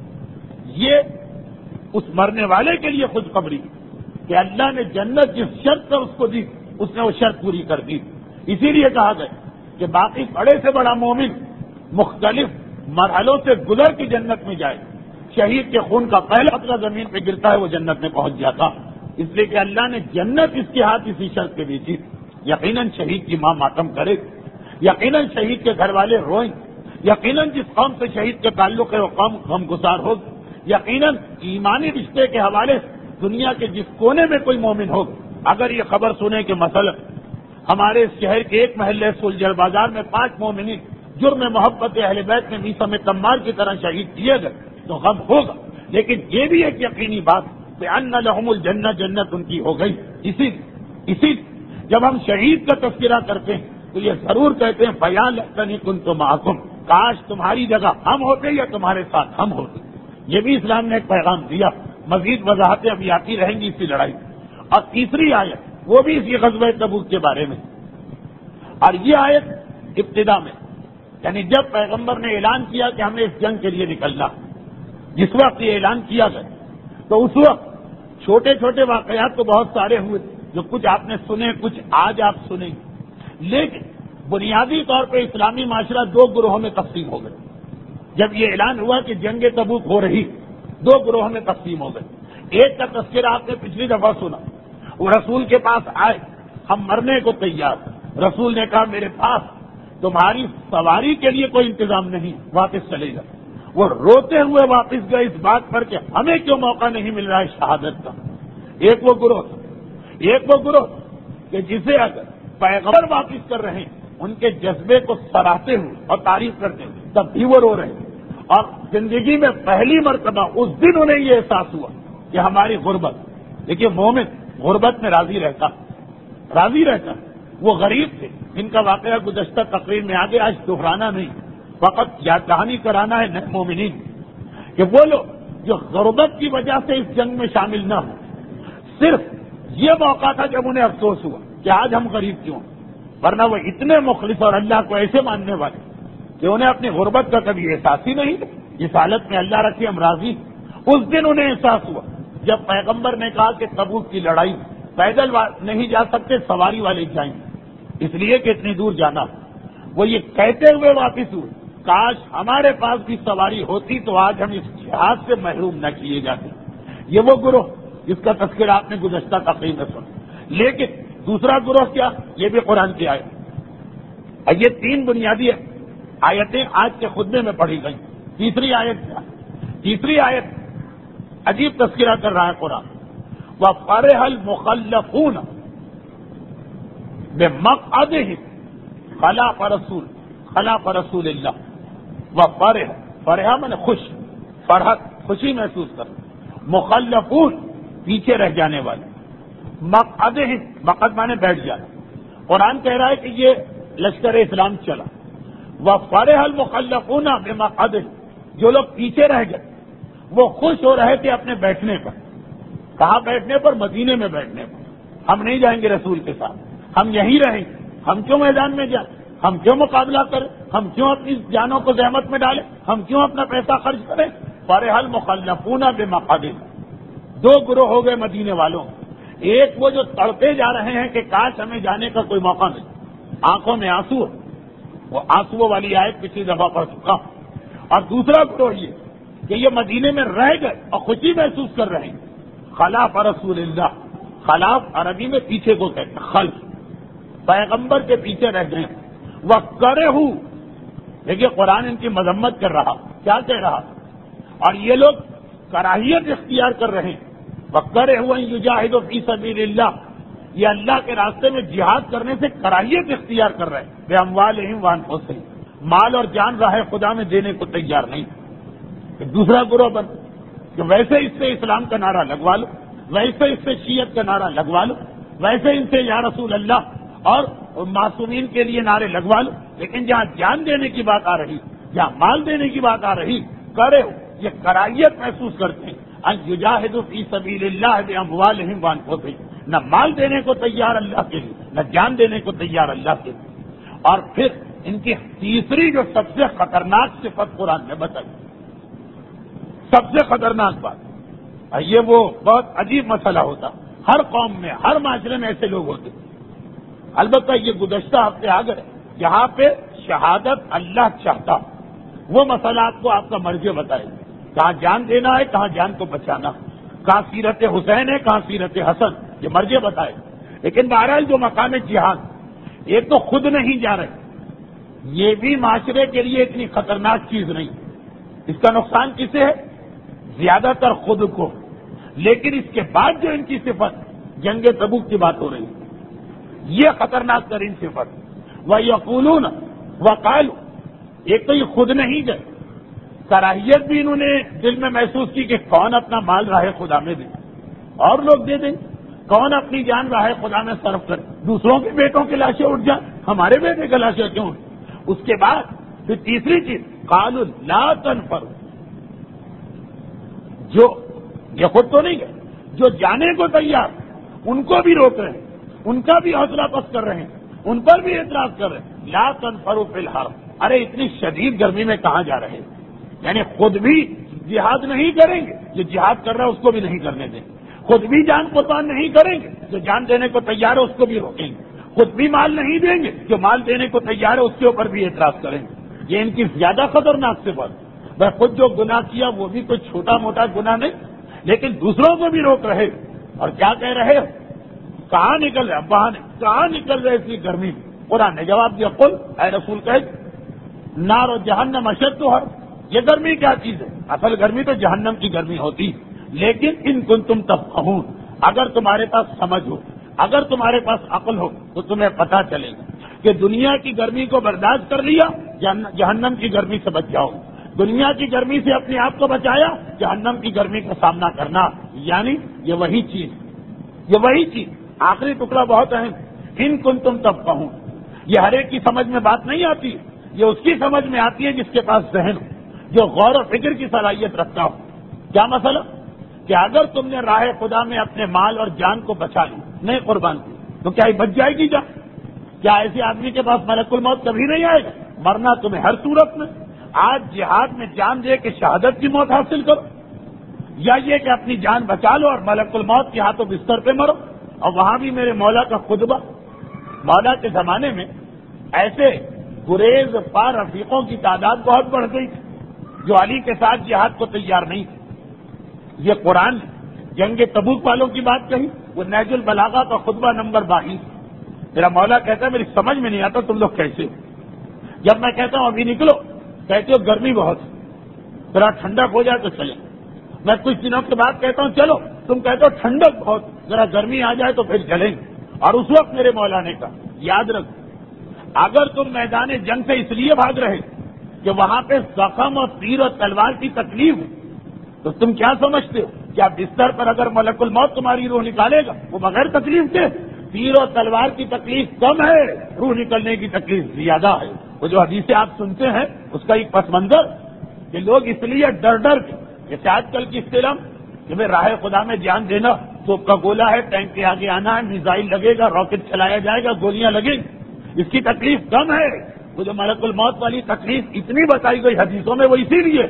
یہ اس مرنے والے کے لیے خوشخبری کہ اللہ نے جنت جس شرط پر اس کو دی، اس نے وہ شرط پوری کر دی۔ اسی لیے کہا گیا کہ باقی بڑے سے بڑا مومن مختلف مرحلوں سے گزر کی جنت میں جائے، شہید کے خون کا پہلا قطرہ زمین پہ گرتا ہے وہ جنت میں پہنچ جاتا، اس لیے کہ اللہ نے جنت اس کے ہاتھ اسی شرط کے دی تھی۔ یقیناً شہید کی ماں ماتم کرے، یقیناً شہید کے گھر والے روئیں، یقیناً جس قوم سے شہید کے تعلق ہے وہ قوم غمگسار ہوگی، یقیناً ایمانی رشتے کے حوالے سے دنیا کے جس کونے میں کوئی مومن ہو، اگر یہ خبر سنے کہ مثلا ہمارے شہر کے ایک محلے سولجر بازار میں پانچ مومنین جرم محبت اہل بیت میں میثم تمار کی طرح شہید کیے گئے تو غم ہوگا، لیکن یہ بھی ایک یقینی بات کہ ان لہم الجنہ، جنت ان کی ہو گئی۔ اسی اسی جب ہم شہید کا تذکرہ کرتے ہیں تو یہ ضرور کہتے ہیں بیان لکنی کنت معکم، کاش تمہاری جگہ ہم ہوتے یا تمہارے ساتھ ہم ہوتے۔ یہ بھی اسلام نے ایک پیغام دیا، مزید وضاحتیں ابھی آتی رہیں گی اسی لڑائی۔ اور تیسری آیت وہ بھی اسی غزوہ تبوک کے بارے میں، اور یہ آیت ابتدا میں یعنی جب پیغمبر نے اعلان کیا کہ ہمیں اس جنگ کے لیے نکلنا، جس وقت یہ اعلان کیا گیا تو اس وقت چھوٹے چھوٹے واقعات تو بہت سارے ہوئے جو کچھ آپ نے سنے، کچھ آج آپ سنیں، لیکن بنیادی طور پہ اسلامی معاشرہ دو گروہوں میں تقسیم ہو گئے۔ جب یہ اعلان ہوا کہ جنگ تبوک ہو رہی، دو گروہوں میں تقسیم ہو گئے۔ ایک کا تذکرہ آپ نے پچھلی دفعہ سنا، وہ رسول کے پاس آئے، ہم مرنے کو تیار، رسول نے کہا میرے پاس تمہاری سواری کے لیے کوئی انتظام نہیں، واپس چلے جا۔ وہ روتے ہوئے واپس گئے اس بات پر کہ ہمیں کیوں موقع نہیں مل رہا ہے شہادت کا۔ ایک وہ گروہ ایک وہ گروہ کہ جسے اگر پیغمبر واپس کر رہے ہیں ان کے جذبے کو سراہتے ہوئے اور تعریف کرتے ہوئے تب بھی وہ رو رہے ہیں، اور زندگی میں پہلی مرتبہ اس دن انہیں یہ احساس ہوا کہ ہماری غربت، دیکھیے مومن غربت میں راضی رہتا راضی رہتا وہ غریب تھے جن کا واقعہ گزشتہ تقریر میں آگے آج دہرانا نہیں، فقط یاد دہانی کرانا ہے نئے مومنین کہ وہ لوگ جو غربت کی وجہ سے اس جنگ میں شامل نہ ہو، صرف یہ موقع تھا جب انہیں افسوس ہوا کہ آج ہم غریب کیوں، ورنہ وہ اتنے مخلص اور اللہ کو ایسے ماننے والے کہ انہیں اپنی غربت کا کبھی احساس ہی نہیں، اس حالت میں اللہ رکھے ہم راضی۔ اس دن انہیں احساس ہوا جب پیغمبر نے کہا کہ تبوک کی لڑائی پیدل نہیں جا سکتے، سواری والے جائیں گے، اس لیے کہ اتنی دور جانا۔ وہ یہ کہتے ہوئے واپس ہوئے کاش ہمارے پاس بھی سواری ہوتی تو آج ہم اس جہاد سے محروم نہ کیے جاتے۔ یہ وہ گروہ جس کا تذکرہ آپ نے گزشتہ تقریر میں سنا۔ لیکن دوسرا گروہ کیا، یہ بھی قرآن کی آیت، اور یہ تین بنیادی آیتیں آج کے خطبے میں پڑھی گئی۔ تیسری آیت کیا، تیسری آیت عجیب تذکرہ کر رہا ہے قرآن، وَفَرِحَ الْمُخَلَّفُونَ بِمَقْعَدِهِمْ خلاف رسول خلاف رسول اللہ، وَفَرِحَ فرحہ من خوش، فرحت خوشی محسوس کر، مخلفون پیچھے رہ جانے والے، مقعدہم مقعد مانے بیٹھ جانا۔ قرآن کہہ رہا ہے کہ یہ لشکر اسلام چلا، وَفَرِحَ الْمُخَلَّفُونَ بِمَقْعَدِهِمْ جو لوگ پیچھے رہ گئے وہ خوش ہو رہے تھے اپنے بیٹھنے پر۔ کہاں بیٹھنے پر؟ مدینے میں بیٹھنے پر۔ ہم نہیں جائیں گے رسول کے ساتھ، ہم یہیں رہیں گے، ہم کیوں میدان میں جائیں، ہم کیوں مقابلہ کریں، ہم کیوں اپنی جانوں کو زحمت میں ڈالیں، ہم کیوں اپنا پیسہ خرچ کریں، فرح المخلفون بمقعدہم، دو گروہ ہو گئے مدینے والوں، ایک وہ جو تڑپے جا رہے ہیں کہ کاش ہمیں جانے کا کوئی موقع ملے، آنکھوں میں آنسو ہے، وہ آنسو والی آیت پچھلی دفعہ پڑھ چکا ہوں، اور دوسرا گروہ یہ کہ یہ مدینے میں رہ گئے اور خوشی محسوس کر رہے ہیں، خلاف رسول اللہ، خلاف عربی میں پیچھے کو کہتے ہیں، خلف، پیغمبر کے پیچھے رہ گئے، وَكَرِهُ، دیکھیے قرآن ان کی مذمت کر رہا، کیا کہہ رہا، اور یہ لوگ کراہیت اختیار کر رہے ہیں، وَكَرِهُ أَن يُجَاهِدُوا فِي سَبِيلِ اللَّهِ، یہ اللہ کے راستے میں جہاد کرنے سے کراہیت اختیار کر رہے ہیں، بِأَمْوَالِهِمْ وَأَنفُسِهِمْ، مال اور جان راہ خدا میں دینے کو تیار نہیں، کہ دوسرا گروہ بن کہ ویسے اس سے اسلام کا نعرہ لگوا لو، ویسے اس سے شیعت کا نعرہ لگوا لو، ویسے ان سے یا رسول اللہ اور معصومین کے لیے نعرے لگوا لو، لیکن جہاں جان دینے کی بات آ رہی، جہاں مال دینے کی بات آ رہی، کرے ہو یہ کراہیت محسوس کرتے ہیں، ان یجاہدوا فی سبیل اللہ باموالہم وانفسہم، نہ مال دینے کو تیار اللہ کے لیے، نہ جان دینے کو تیار اللہ کے لیے۔ اور پھر ان کی تیسری جو سب سے خطرناک صفت قرآن نے بتائی، سب سے خطرناک بات، یہ وہ بہت عجیب مسئلہ ہوتا، ہر قوم میں ہر معاشرے میں ایسے لوگ ہوتے، البتہ یہ گزشتہ ہفتے آ گئے جہاں پہ شہادت اللہ چاہتا، وہ مسئلہ آپ کو آپ کا مرجع بتائے، کہاں جان دینا ہے، کہاں جان کو بچانا، کہاں سیرت حسین ہے، کہاں سیرت حسن، یہ مرجع بتائے۔ لیکن بہرحال جو مقام جہاد، یہ تو خود نہیں جا رہے، یہ بھی معاشرے کے لیے اتنی خطرناک چیز نہیں، اس کا نقصان کسے ہے؟ زیادہ تر خود کو، لیکن اس کے بعد جو ان کی صفت، جنگ تبوک کی بات ہو رہی ہے، یہ خطرناک ترین صفت، وَيَقُولُونَ وَقَالُوا، ایک تو یہ خود نہیں گئے، کراہیت بھی انہوں نے دل میں محسوس کی کہ کون اپنا مال راہ خدا میں دے، اور لوگ دے دیں، کون اپنی جان راہ خدا میں صرف کرے، دوسروں کے بیٹوں کی لاشیں اٹھ جائیں، ہمارے بیٹے کی لاشیں کیوں اٹھ؟ اس کے بعد پھر تیسری چیز، قالوا لا تنفروا، جو یہ خود تو نہیں گئے، جو جانے کو تیار ان کو بھی روک رہے ہیں، ان کا بھی حوصلہ پست کر رہے ہیں، ان پر بھی اعتراض کر رہے ہیں، لا تنفروا فی الحرب، ارے اتنی شدید گرمی میں کہاں جا رہے ہیں؟ یعنی خود بھی جہاد نہیں کریں گے، جو جہاد کر رہا ہے اس کو بھی نہیں کرنے دیں گے، خود بھی جان قربان نہیں کریں گے، جو جان دینے کو تیار ہے اس کو بھی روکیں گے، خود بھی مال نہیں دیں گے، جو مال دینے کو تیار ہے اس کے اوپر بھی اعتراض کریں گے۔ یہ ان کی زیادہ خطرناک صفت، بھائی خود جو گناہ کیا وہ بھی کوئی چھوٹا موٹا گناہ نہیں، لیکن دوسروں کو بھی روک رہے، اور کیا کہہ رہے ہو؟ کہاں نکل رہے ابا نے، کہاں نکل رہے اتنی گرمی میں؟ قرآن نے جواب دیا، قل، اے رسول کہے، نار و جہنم اشد حر، یہ گرمی کیا چیز ہے؟ اصل گرمی تو جہنم کی گرمی ہوتی، لیکن ان کنتم تفقہون، اگر تمہارے پاس سمجھ ہو، اگر تمہارے پاس عقل ہو تو تمہیں پتہ چلے گا کہ دنیا کی گرمی کو برداشت کر لیا، جہنم کی گرمی سے بچ جاؤ، دنیا کی گرمی سے اپنے آپ کو بچایا، جہنم کی گرمی کا سامنا کرنا، یعنی یہ وہی چیز، یہ وہی چیز۔ آخری ٹکڑا بہت اہم، ان کنتم تفقہون، یہ ہر ایک کی سمجھ میں بات نہیں آتی، یہ اس کی سمجھ میں آتی ہے جس کے پاس ذہن ہو، جو غور و فکر کی صلاحیت رکھتا ہو۔ کیا مسئلہ؟ کہ اگر تم نے راہ خدا میں اپنے مال اور جان کو بچا لی، نہیں قربان کی، تو کیا یہ بچ جائے گی جان؟ کیا ایسے آدمی کے پاس ملک الموت کبھی نہیں آئے گا؟ مرنا تمہیں ہر صورت میں، آج جہاد میں جان دے کے شہادت کی موت حاصل کرو، یا یہ کہ اپنی جان بچا لو اور ملک الموت کے ہاتھوں بستر پہ مرو۔ اور وہاں بھی میرے مولا کا خطبہ، مولا کے زمانے میں ایسے گریز پا رفیقوں کی تعداد بہت بڑھ گئی تھی جو علی کے ساتھ جہاد کو تیار نہیں تھے۔ یہ قرآن جنگ تبوک والوں کی بات کہی، وہ نہج البلاغہ کا خطبہ نمبر بائیس، میرا مولا کہتا ہے میری سمجھ میں نہیں آتا تم لوگ کیسے ہو، جب میں کہتا ہوں ابھی نکلو کہتے ہو گرمی بہت، ذرا ٹھنڈک ہو جائے تو چلے، میں کچھ دنوں کے بعد کہتا ہوں چلو، تم کہتے ہو ٹھنڈک بہت، ذرا گرمی آ جائے تو پھر چلیں گے۔ اور اس وقت میرے مولا نے کہا یاد رکھ، اگر تم میدان جنگ سے اس لیے بھاگ رہے کہ وہاں پہ زخم اور تیر اور تلوار کی تکلیف ہے، تو تم کیا سمجھتے ہو؟ کیا بستر پر اگر ملک الموت تمہاری روح نکالے گا وہ بغیر تکلیف کے؟ تیر اور تلوار کی تکلیف کم ہے، روح نکلنے کی تکلیف زیادہ ہے۔ وہ جو حدیثیں آپ سنتے ہیں اس کا ایک پس منظر کہ لوگ اس لیے ڈر ڈر کے، جیسے آج کل کی اصطلاح کہ میں راہ خدا میں جان دینا، توپ کا گولہ ہے، ٹینک کے آگے آنا ہے، میزائل لگے گا، راکٹ چلایا جائے گا، گولیاں لگیں گی، اس کی تکلیف کم ہے۔ وہ جو ملک الموت والی تکلیف اتنی بتائی گئی حدیثوں میں وہ اسی لیے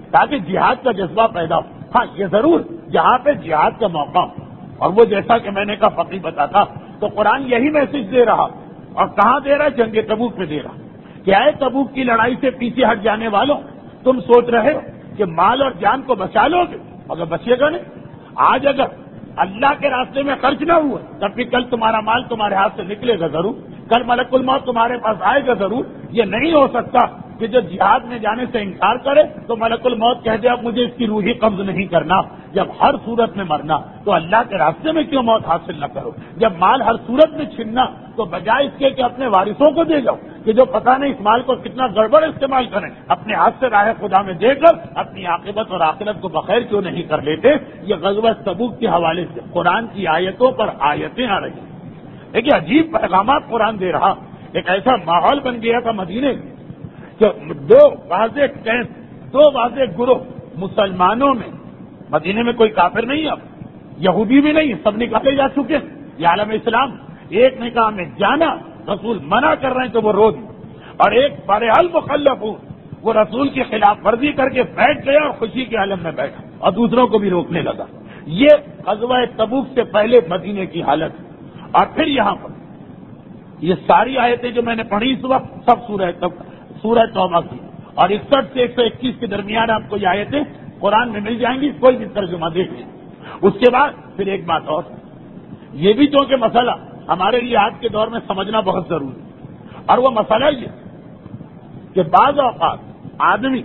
تاکہ جہاد کا جذبہ پیدا ہو. ہاں یہ ضرور جہاں پہ جہاد کا موقع ہو, اور وہ جیسا کہ میں نے کہا فقی بتاتا تو قرآن یہی میسج دے رہا, اور کہاں دے رہا؟ جنگ تبوک میں دے رہا. کیا ہے تبوک کی لڑائی سے پیچھے ہٹ جانے والوں, تم سوچ رہے ہو کہ مال اور جان کو بچا لو گے, مگر بچے گا نہیں. آج اگر اللہ کے راستے میں خرچ نہ ہوا تب بھی کل تمہارا مال تمہارے ہاتھ سے نکلے گا ضرور, کل ملک الموت تمہارے پاس آئے گا ضرور. یہ نہیں ہو سکتا کہ جو جہاد میں جانے سے انکار کرے تو ملک الموت کہہ دے اب مجھے اس کی روحی قبض نہیں کرنا. جب ہر صورت میں مرنا تو اللہ کے راستے میں کیوں موت حاصل نہ کرو؟ جب مال ہر صورت میں چھننا تو بجائے اس کے کہ اپنے وارثوں کو دے جاؤ کہ جو پتہ نہیں اس مال کو کتنا گڑبڑ استعمال کریں, اپنے ہاتھ سے راہ خدا میں دے کر اپنی عاقبت اور آخرت کو بخیر کیوں نہیں کر لیتے؟ یہ غزوہ تبوک کے حوالے سے قرآن کی آیتوں پر آیتیں آ رہی ہیں. دیکھیے عجیب پیغامات قرآن دے رہا. ایک ایسا ماحول بن گیا تھا مدینے کہ دو واضح کیس دو واضح گروہ مسلمانوں میں, مدینے میں کوئی کافر نہیں, اب یہودی بھی نہیں, سب نکالے جا چکے یہ عالم اسلام. ایک نے کہا میں جانا, رسول منع کر رہے ہیں تو وہ رو دی, اور ایک بہرحال مخلف ہوں وہ رسول کی خلاف ورزی کر کے بیٹھ گیا اور خوشی کے عالم میں بیٹھا اور دوسروں کو بھی روکنے لگا. یہ غزوہ تبوک سے پہلے مدینے کی حالت. اور پھر یہاں پر یہ ساری آیتیں جو میں نے پڑھی اس وقت سب سورہ سورہ توبہ کی, اور اکسٹھ سے ایک سو اکیس کے درمیان آپ کو یہ آیتیں قرآن میں مل جائیں گی, کوئی بھی ترجمہ دیکھ لیں. اس کے بعد پھر ایک بات اور, یہ بھی چونکہ مسئلہ ہمارے لیے آج کے دور میں سمجھنا بہت ضروری ہے, اور وہ مسئلہ یہ کہ بعض اوقات آدمی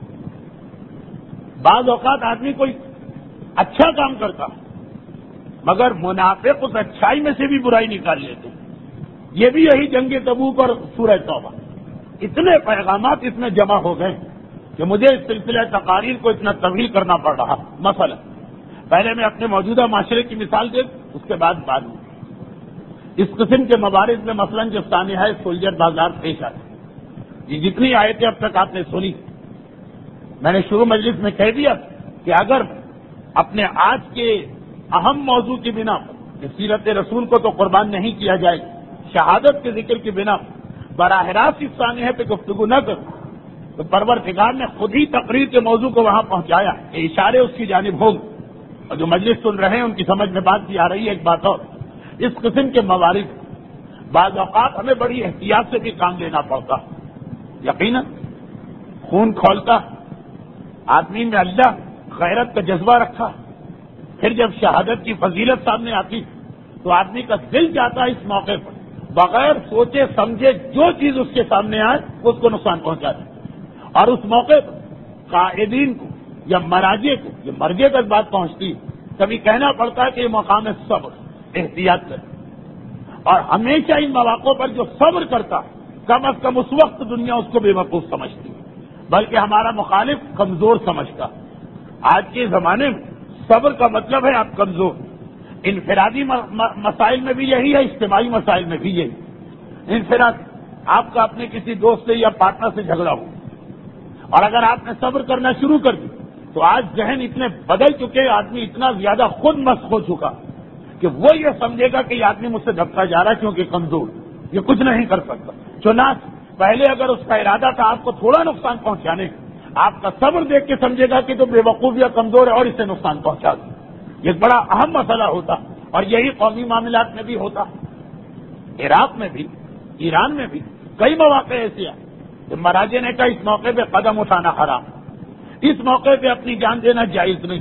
بعض اوقات آدمی کوئی اچھا کام کرتا مگر منافق اس اچھائی میں سے بھی برائی نکال لیتے. یہ بھی یہی جنگ تبوک اور سورہ توبہ, اتنے پیغامات اس میں جمع ہو گئے کہ مجھے اس سلسلہ تقاریر کو اتنا طویل کرنا پڑ رہا. مثلا پہلے میں اپنے موجودہ معاشرے کی مثال دے, اس کے بعد بعد میں اس قسم کے مبارز میں مثلا جو سانحہ ہے سولجر بازار پیش آتے. یہ جتنی آیتیں اب تک آپ نے سنی, میں نے شروع مجلس میں کہہ دیا کہ اگر اپنے آج کے اہم موضوع کی بنا پر سیرت رسول کو تو قربان نہیں کیا جائے, شہادت کے ذکر کی بنا براہ راست اس سانحے پہ گفتگو نہ کر تو پروردگار نے خود ہی تقریر کے موضوع کو وہاں پہنچایا کہ اشارے اس کی جانب ہوں, اور جو مجلس سن رہے ہیں ان کی سمجھ میں بات بھی آ رہی ہے. ایک بات اور, اس قسم کے موارد بعض اوقات ہمیں بڑی احتیاط سے بھی کام لینا پڑتا. یقیناً خون کھولتا, آدمی میں اللہ غیرت کا جذبہ رکھا, پھر جب شہادت کی فضیلت سامنے آتی تو آدمی کا دل چاہتا ہے اس موقع پر بغیر سوچے سمجھے جو چیز اس کے سامنے آئے اس کو نقصان پہنچا دے. اور اس موقع پر قائدین کو یا مراجے کو یہ مرجے تک بات پہنچتی, کبھی کہنا پڑتا ہے کہ یہ مقام صبر, احتیاط کرے. اور ہمیشہ ان مواقع پر جو صبر کرتا کم از کم اس وقت دنیا اس کو بے وقوف سمجھتی, بلکہ ہمارا مخالف کمزور سمجھتا. آج کے زمانے میں صبر کا مطلب ہے آپ کمزور. انفرادی مسائل میں بھی یہی ہے, اجتماعی مسائل میں بھی یہی. انفراد آپ کا اپنے کسی دوست سے یا پارٹنر سے جھگڑا ہو, اور اگر آپ نے صبر کرنا شروع کر دی تو آج ذہن اتنے بدل چکے, آدمی اتنا زیادہ خود مست ہو چکا کہ وہ یہ سمجھے گا کہ یہ آدمی مجھ سے دھکا جا رہا ہے کیونکہ کمزور, یہ کچھ نہیں کر سکتا. چنانچہ پہلے اگر اس کا ارادہ تھا آپ کو تھوڑا نقصان پہنچانے کا, آپ کا صبر دیکھ کے سمجھے گا کہ تو بے وقوف یا کمزور ہے اور اسے نقصان پہنچا دیں. یہ بڑا اہم مسئلہ ہوتا, اور یہی قومی معاملات میں بھی ہوتا. عراق میں بھی, ایران میں بھی کئی مواقع ایسے ہیں کہ مراجے نے کہا اس موقع پہ قدم اٹھانا حرام, اس موقع پہ اپنی جان دینا جائز نہیں.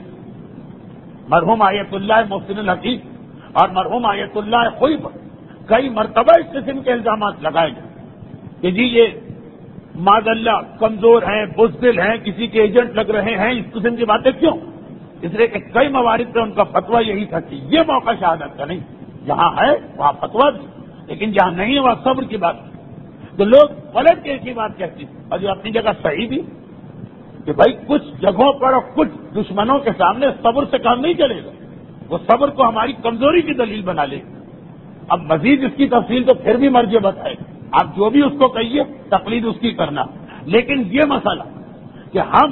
مرحوم آیت اللہ محسن الحقیق اور مرحوم آیت اللہ خوئی پر کئی مرتبہ اس قسم کے الزامات لگائے گئے کہ جی یہ معاذ اللہ کمزور ہیں, بزدل ہیں, کسی کے ایجنٹ لگ رہے ہیں, اس قسم کی باتیں کیوں؟ اس لیے کہ کئی موارد پہ ان کا فتویٰ یہی تھا کہ یہ موقع شہادت کا نہیں, جہاں ہے وہاں فتویٰ دی, لیکن جہاں نہیں ہے وہاں صبر کی بات. تو لوگ غلط کے ایک ہی بات کہتے ہیں, اور جو اپنی جگہ صحیح بھی کہ بھائی کچھ جگہوں پر اور کچھ دشمنوں کے سامنے صبر سے کام نہیں چلے گا, وہ صبر کو ہماری کمزوری کی دلیل بنا لے گا. اب مزید اس کی تفصیل تو پھر بھی مرجع بتائے, آپ جو بھی اس کو کہیے تقلید اس کی کرنا. لیکن یہ مسئلہ کہ ہم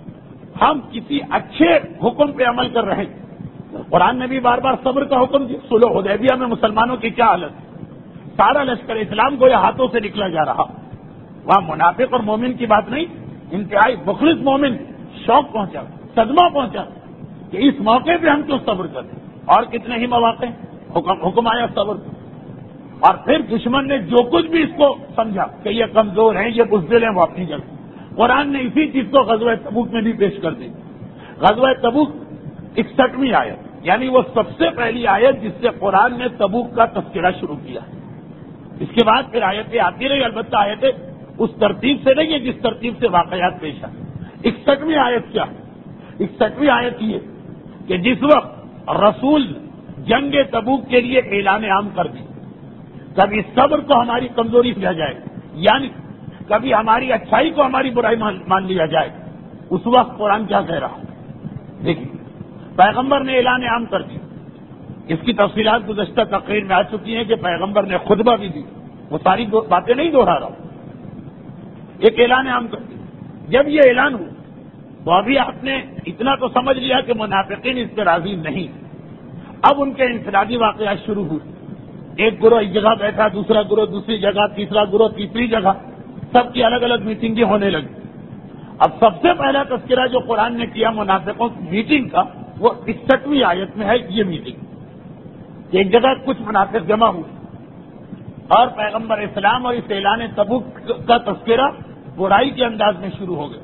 ہم کسی اچھے حکم پہ عمل کر رہے ہیں, قرآن نے بھی بار بار صبر کا حکم دیا. صلح حدیبیہ میں مسلمانوں کی کیا حالت, سارا لشکر اسلام کو یہ ہاتھوں سے نکلا جا رہا, وہاں منافق اور مومن کی بات نہیں, انتہائی مخلص مومن شوق پہنچا, صدمہ پہنچا کہ اس موقع پہ ہم کیوں صبر کریں. اور کتنے ہی مواقع حکم حکم آیا صبر. اور پھر دشمن نے جو کچھ بھی اس کو سمجھا کہ یہ کمزور ہیں, یہ بزدل ہیں, وہ اپنی جگہ. قرآن نے اسی چیز کو غزوہ تبوک میں بھی پیش کر دی. غزوہ تبوک اکسٹھویں آیت, یعنی وہ سب سے پہلی آیت جس سے قرآن نے تبوک کا تذکرہ شروع کیا. اس کے بعد پھر آیتیں آتی رہی, البتہ آیتیں اس ترتیب سے نہیں ہے جس ترتیب سے واقعات پیش آئے. اکسٹھویں آیت کیا؟ اکسٹھویں آیت یہ کہ جس وقت رسول جنگ تبوک کے لیے اعلان عام کر دی, کبھی صبر کو ہماری کمزوری کیا جائے, یعنی کبھی ہماری اچھائی کو ہماری برائی مان لیا جائے, اس وقت قرآن کیا کہہ رہا ہے؟ دیکھیے, پیغمبر نے اعلان عام کر دی. اس کی تفصیلات گزشتہ تقریر میں آ چکی ہیں کہ پیغمبر نے خطبہ بھی دی, وہ ساری باتیں نہیں دوہرا رہا ہوں. ایک اعلان عام کر دی. جب یہ اعلان ہوا تو ابھی آپ نے اتنا تو سمجھ لیا کہ منافقین اس پہ راضی نہیں. اب ان کے انفرادی واقعات شروع ہوئے. ایک گروہ ایک جگہ بیٹھا, دوسرا گروہ دوسری جگہ, تیسرا گروہ تیسری جگہ, سب کی الگ الگ میٹنگیں ہونے لگی. اب سب سے پہلا تذکرہ جو قرآن نے کیا منافقوں کی میٹنگ کا, وہ اکسٹھویں آیت میں ہے. یہ میٹنگ ایک جگہ کچھ منافق جمع ہوئے اور پیغمبر اسلام اور اس اعلان تبوک کا تذکرہ برائی کے انداز میں شروع ہو گیا.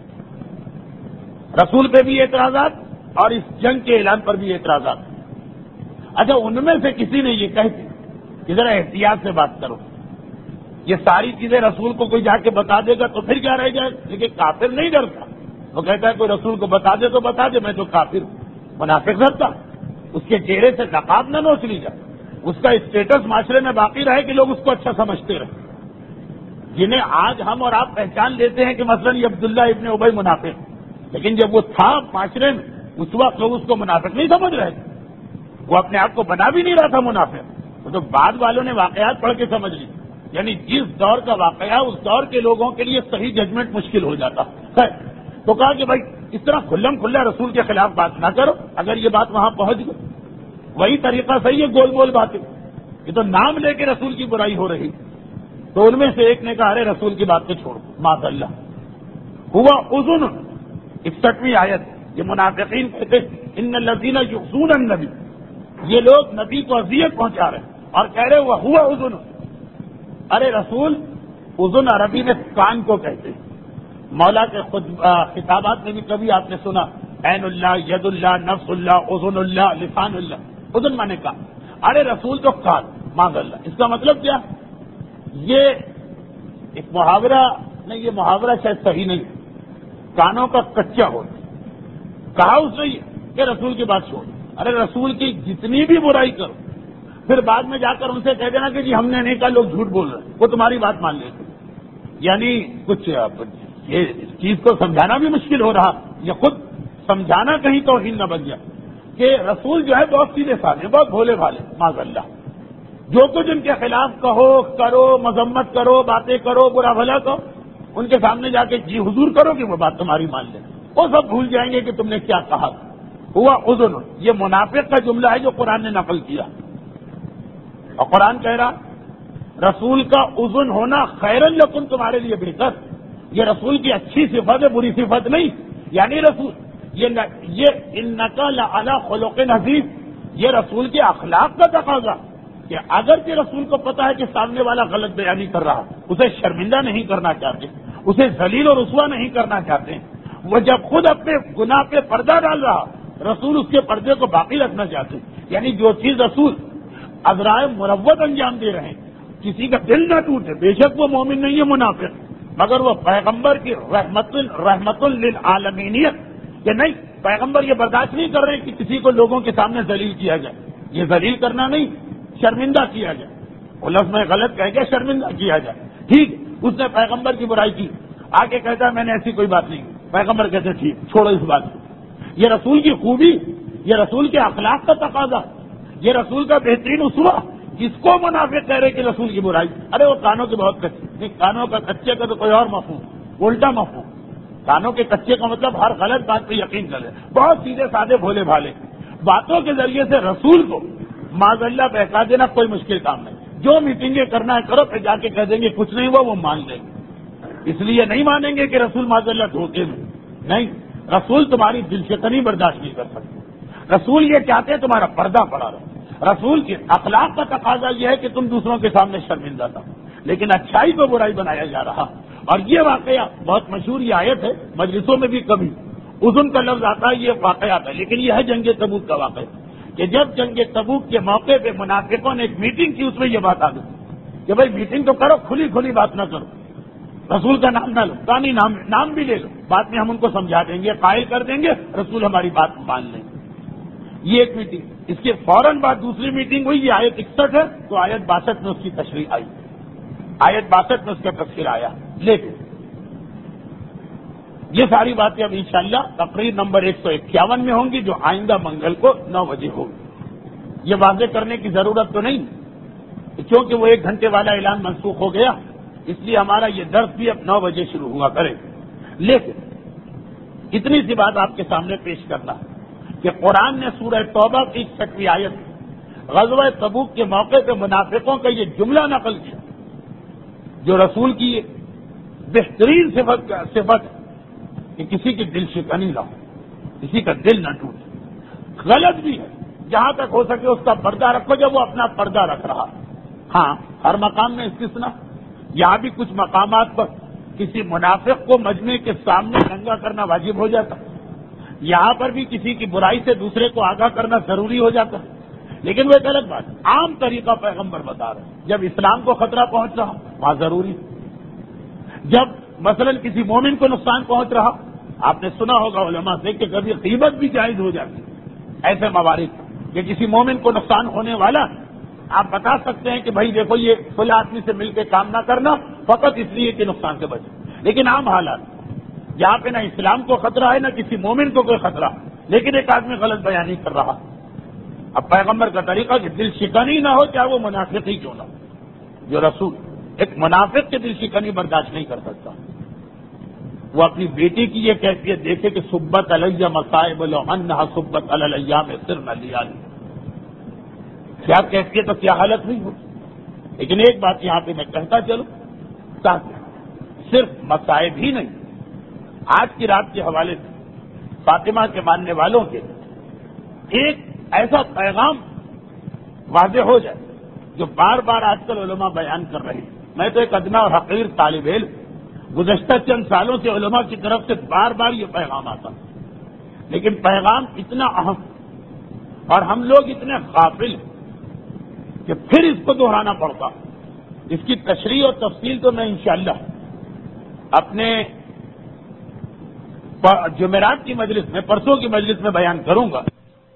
رسول پہ بھی اعتراضات اور اس جنگ کے اعلان پر بھی اعتراضات. اچھا, ان میں سے کسی نے یہ کہہ دیا کہ ذرا احتیاط سے بات کرو, یہ ساری چیزیں رسول کو کوئی جا کے بتا دے گا تو پھر کیا رہ جائے. لیکن کافر نہیں ڈرتا, وہ کہتا ہے کوئی رسول کو بتا دے تو بتا دے, میں تو کافر ہوں. منافق ڈرتا, اس کے چہرے سے نقاب نہ نوچ لی جائے, اس کا اسٹیٹس معاشرے میں باقی رہے کہ لوگ اس کو اچھا سمجھتے رہے. جنہیں آج ہم اور آپ پہچان لیتے ہیں کہ مثلا یہ عبداللہ ابن ابی منافق, لیکن جب وہ تھا معاشرے میں اس وقت لوگ اس کو منافق نہیں سمجھ رہے تھے. وہ اپنے آپ کو بنا بھی نہیں رہا تھا منافق, وہ تو بعد والوں نے واقعات پڑھ کے سمجھ لی. یعنی جس دور کا واقعہ اس دور کے لوگوں کے لیے صحیح ججمنٹ مشکل ہو جاتا ہے. تو کہا کہ بھائی اس طرح کھلم کھلا رسول کے خلاف بات نہ کرو. اگر یہ بات وہاں پہنچ گئی, وہی طریقہ صحیح ہے, گول گول باتیں. یہ تو نام لے کے رسول کی برائی ہو رہی. تو ان میں سے ایک نے کہا ارے رسول کی بات کو چھوڑو, معاذ اللہ. ہوا اذن, اکسٹھویں آیت. یہ منافقین کہتے ان الذین یؤذون النبی, یہ لوگ نبی کو اذیت پہنچا رہے ہیں اور کہہ رہے وہ ہوا اذن. ارے رسول, اذن عربی میں کان کو کہتے ہیں. مولا کے خود خطابات میں بھی کبھی آپ نے سنا عین اللہ, ید اللہ, نفس اللہ, اذن اللہ, لسان اللہ. اذن مانے کان. ارے رسول تو کان, معاذ اللہ. اس کا مطلب کیا؟ یہ ایک محاورہ نہیں, یہ محاورہ شاید صحیح نہیں. کانوں کا کچا ہو. کہا اس نے کہ رسول کی بات چھوڑ. ارے رسول کی جتنی بھی برائی کرو, پھر بعد میں جا کر ان سے کہہ دینا کہ جی ہم نے نہیں کہا, لوگ جھوٹ بول رہے ہیں, وہ تمہاری بات مان لیتے. یعنی کچھ یہ اس چیز کو سمجھانا بھی مشکل ہو رہا, یہ خود سمجھانا کہیں توہین نہ بن گیا کہ رسول جو ہے بہت سیدھے سادے, بہت بھولے بھالے, معاذ اللہ. جو کچھ ان کے خلاف کہو کرو, مذمت کرو, باتیں کرو, برا بھلا کرو, ان کے سامنے جا کے جی حضور کرو کہ وہ بات تمہاری مان لیں. وہ سب بھول جائیں گے کہ تم نے کیا کہا. ہوا اذن, یہ منافق کا جملہ ہے جو قرآن نے نقل کیا. اور قرآن کہہ رہا رسول کا اذن ہونا خیرن لکم, تمہارے لیے بہتر. یہ رسول کی اچھی صفت ہے, بری صفت نہیں. یعنی رسول یہ انکا لعلی خلق عظیم, یہ رسول کے اخلاق کا تقاضا کہ اگر کہ رسول کو پتا ہے کہ سامنے والا غلط بیانی کر رہا, اسے شرمندہ نہیں کرنا چاہتے, اسے ذلیل و رسوا نہیں کرنا چاہتے. وہ جب خود اپنے گناہ پہ پردہ ڈال رہا, رسول اس کے پردے کو باقی رکھنا چاہتے. یعنی جو چیز رسول عذرائے مروت انجام دے رہے ہیں, کسی کا دل نہ ٹوٹے. بے شک وہ مومن نہیں ہے منافق, مگر وہ پیغمبر کی رحمت رحمت للعالمینیت کہ نہیں, پیغمبر یہ برداشت نہیں کر رہے کہ کسی کو لوگوں کے سامنے ذلیل کیا جائے. یہ ذلیل کرنا نہیں, شرمندہ کیا جائے. وہ لفظ میں غلط کہہ گیا, شرمندہ کیا جائے. ٹھیک, اس نے پیغمبر کی برائی کی, آگے کہتا ہے میں نے ایسی کوئی بات نہیں کی. پیغمبر کہتے ٹھیک, چھوڑو اس بات کو. یہ رسول کی خوبی, یہ رسول کے اخلاق کا تقاضا, یہ رسول کا بہترین اسوا. جس کو منافق کہہ رہے کہ رسول کی برائی, ارے وہ کانوں کے بہت کچے. نہیں, کانوں کا کچے کا تو کوئی اور مفہوم, الٹا مفہوم. کانوں کے کچے کا مطلب ہر غلط بات پہ یقین کرے, بہت سیدھے سادے بھولے بھالے. باتوں کے ذریعے سے رسول کو معاذ اللہ بہکا دینا کوئی مشکل کام نہیں. جو میٹنگیں کرنا ہے کرو, پھر جا کے کہہ دیں گے کچھ نہیں ہوا, وہ مان لیں گے. اس لیے نہیں مانیں گے کہ رسول معاذ اللہ دھوکے میں نہیں, رسول تمہاری دل شکنی برداشت نہیں کر سکتے، رسول یہ چاہتے ہیں تمہارا پردہ پڑا رہے، رسول کے اخلاق کا تقاضا یہ ہے کہ تم دوسروں کے سامنے شرمندہ تھا، لیکن اچھائی کو برائی بنایا جا رہا۔ اور یہ واقعہ بہت مشہور یہ آیت ہے، مجلسوں میں بھی کبھی اذن کا لفظ آتا ہے، یہ واقعات ہے، لیکن یہ ہے جنگ تبوک کا واقعہ کہ جب جنگ تبوک کے موقع پہ منافقوں نے ایک میٹنگ کی، اس میں یہ بات آ گئی کہ بھائی میٹنگ تو کرو، کھلی کھلی بات نہ کرو، رسول کا نام نہ لو، کہانی نام نام بھی لے لو، بعد میں ہم ان کو سمجھا دیں گے، قائل کر دیں گے، رسول ہماری بات مان لیں گے۔ یہ ایک میٹنگ، اس کے فوراً بعد دوسری میٹنگ ہوئی، یہ آیت اکسٹھ ہے تو آیت باسٹھ میں اس کی تشریح آئی، آیت باسٹھ میں اس کا تفسیر آیا۔ لیکن یہ ساری باتیں اب انشاءاللہ تقریر نمبر ایک سو اکیاون میں ہوں گی، جو آئندہ منگل کو نو بجے ہوگی۔ یہ واضح کرنے کی ضرورت تو نہیں، کیونکہ وہ ایک گھنٹے والا اعلان منسوخ ہو گیا، اس لیے ہمارا یہ درس بھی اب نو بجے شروع ہوا کرے۔ لیکن اتنی سی بات آپ کے سامنے پیش کرنا کہ قرآن نے سورہ توبہ کی چھٹویں آیت غزوہ تبوک کے موقع پہ منافقوں کا یہ جملہ نقل کیا، جو رسول کی بہترین صفت صفت کہ کسی کی دل شکنی نہ ہو، کسی کا دل نہ ٹوٹے۔ غلط بھی ہے، جہاں تک ہو سکے اس کا پردہ رکھو جب وہ اپنا پردہ رکھ رہا۔ ہاں، ہر مقام میں استثناء، یہاں بھی کچھ مقامات پر کسی منافق کو مجمع کے سامنے ننگا کرنا واجب ہو جاتا، یہاں پر بھی کسی کی برائی سے دوسرے کو آگاہ کرنا ضروری ہو جاتا، لیکن وہ ایک الگ بات، عام طریقہ پیغمبر بتا رہے، جب اسلام کو خطرہ پہنچ رہا وہاں ضروری، جب مثلا کسی مومن کو نقصان پہنچ رہا، آپ نے سنا ہوگا علماء سے کہ کبھی غیبت بھی جائز ہو جاتی، ایسے موارد کہ کسی مومن کو نقصان ہونے والا، آپ بتا سکتے ہیں کہ بھائی دیکھو یہ فلاں آدمی سے مل کے کام نہ کرنا، فقط اس لیے کہ نقصان سے بچے۔ لیکن عام حالات جہاں پہ نہ اسلام کو خطرہ ہے نہ کسی مومن کو کوئی خطرہ، لیکن ایک آدمی غلط بیانی کر رہا، اب پیغمبر کا طریقہ کہ دل شکنی نہ ہو، چاہے وہ منافق ہی کیوں نہ ہو۔ جو رسول ایک منافق کے دل شکنی برداشت نہیں کر سکتا، وہ اپنی بیٹی کی یہ کیفیت دیکھے کہ صبت علیہ مصائب لو انہا صبت علی الایام سرن لیالی، کیا کیفیت اور کیا حالت نہیں ہوتی۔ لیکن ایک بات یہاں پہ میں کہتا چلوں، تاکہ صرف مصائب ہی نہیں، آج کی رات کے حوالے سے فاطمہ کے ماننے والوں کے ایک ایسا پیغام واضح ہو جائے جو بار بار آج کل علماء بیان کر رہے ہیں۔ میں تو ایک ادنا اور حقیر طالب علم، گزشتہ چند سالوں سے علماء کی طرف سے بار بار یہ پیغام آتا، لیکن پیغام اتنا اہم اور ہم لوگ اتنے غافل کہ پھر اس کو دہرانا پڑتا۔ اس کی تشریح اور تفصیل تو میں انشاءاللہ اپنے جمعرات کی مجلس میں، پرسوں کی مجلس میں بیان کروں گا۔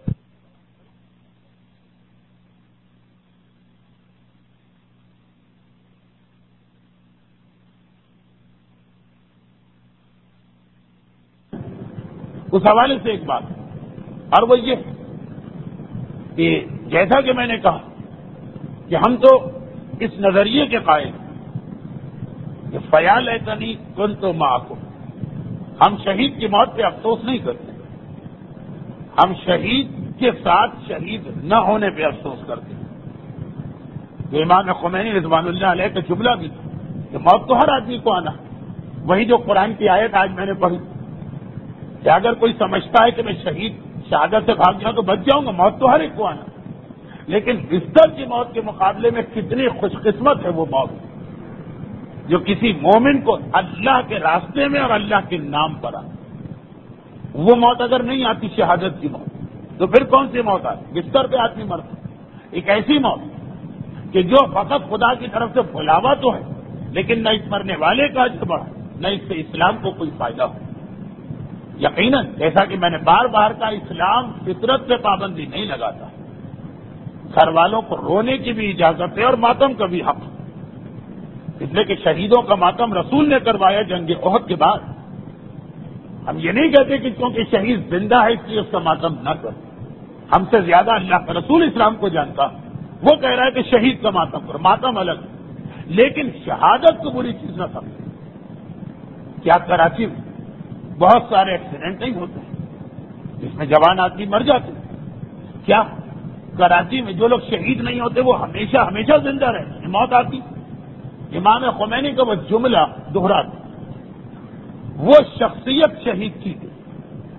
اس حوالے سے ایک بات، اور وہ یہ کہ جیسا کہ میں نے کہا کہ ہم تو اس نظریے کے قائل کہ فیال ایتنی کن تو معکم، ہم شہید کی موت پہ افسوس نہیں کرتے، ہم شہید کے ساتھ شہید نہ ہونے پہ افسوس کرتے ہیں۔ جو امام خمینی رضوان اللہ علیہ کا جملہ بھی تھا کہ موت تو ہر آدمی کو آنا، وہی جو قرآن کی آیت آج میں نے پڑھی کہ اگر کوئی سمجھتا ہے کہ میں شہید شہادت سے بھاگ جاؤں تو بچ جاؤں گا، موت تو ہر ایک کو آنا، لیکن بستر کی موت کے مقابلے میں کتنی خوش قسمت ہے وہ موت جو کسی مومن کو اللہ کے راستے میں اور اللہ کے نام پر آ۔ وہ موت اگر نہیں آتی شہادت کی موت تو پھر کون سی موت آتی؟ بستر پہ آدمی مرتا، ایک ایسی موت کہ جو فقط خدا کی طرف سے بلاوا تو ہے، لیکن نہ اس مرنے والے کا اجر بڑھا، نہ اس سے اسلام کو کوئی فائدہ ہو۔ یقیناً جیسا کہ میں نے بار بار کہا، اسلام فطرت سے پابندی نہیں لگاتا، گھر والوں کو رونے کی بھی اجازت ہے اور ماتم کا بھی حق، اس لیے کہ شہیدوں کا ماتم رسول نے کروایا جنگ احد کے بعد۔ ہم یہ نہیں کہتے کہ کیونکہ شہید زندہ ہے اس لیے اس کا ماتم نہ کرو، ہم سے زیادہ اللہ کا رسول اسلام کو جانتا، وہ کہہ رہا ہے کہ شہید کا ماتم کرو، ماتم الگ، لیکن شہادت کو بری چیز نہ سمجھو۔ کیا کراچی میں بہت سارے ایکسیڈنٹ نہیں ہوتے جس میں جوان آدمی مر جاتے؟ کیا کراچی میں جو لوگ شہید نہیں ہوتے وہ ہمیشہ ہمیشہ زندہ رہتے ہیں، موت آتی؟ امام خمینی کا وہ جملہ دہراتا، وہ شخصیت شہید کی تھی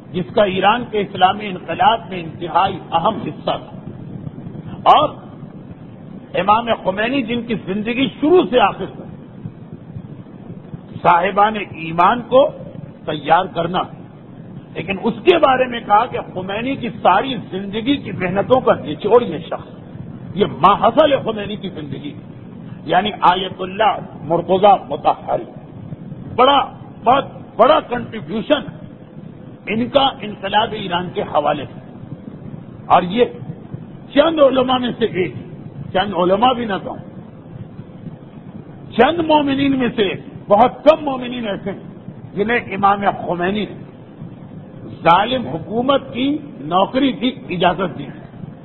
جس کا ایران کے اسلامی انقلاب میں انتہائی اہم حصہ تھا، اور امام خمینی جن کی زندگی شروع سے آخر تک صاحبان ایمان کو تیار کرنا، لیکن اس کے بارے میں کہا کہ خمینی کی ساری زندگی کی محنتوں کا نچوڑ یہ شخص، یہ ماحصل خمینی کی زندگی، یعنی آیت اللہ مرتضی مطہری، بڑا بہت بڑا کنٹریبیوشن ان کا انقلاب ایران کے حوالے سے، اور یہ چند علماء میں سے ایک، چند علماء بھی نہ کہوں، چند مومنین میں سے ایک، بہت کم مومنین ایسے ہیں جنہیں امام خمینی نے ظالم حکومت کی نوکری کی اجازت دی ہے۔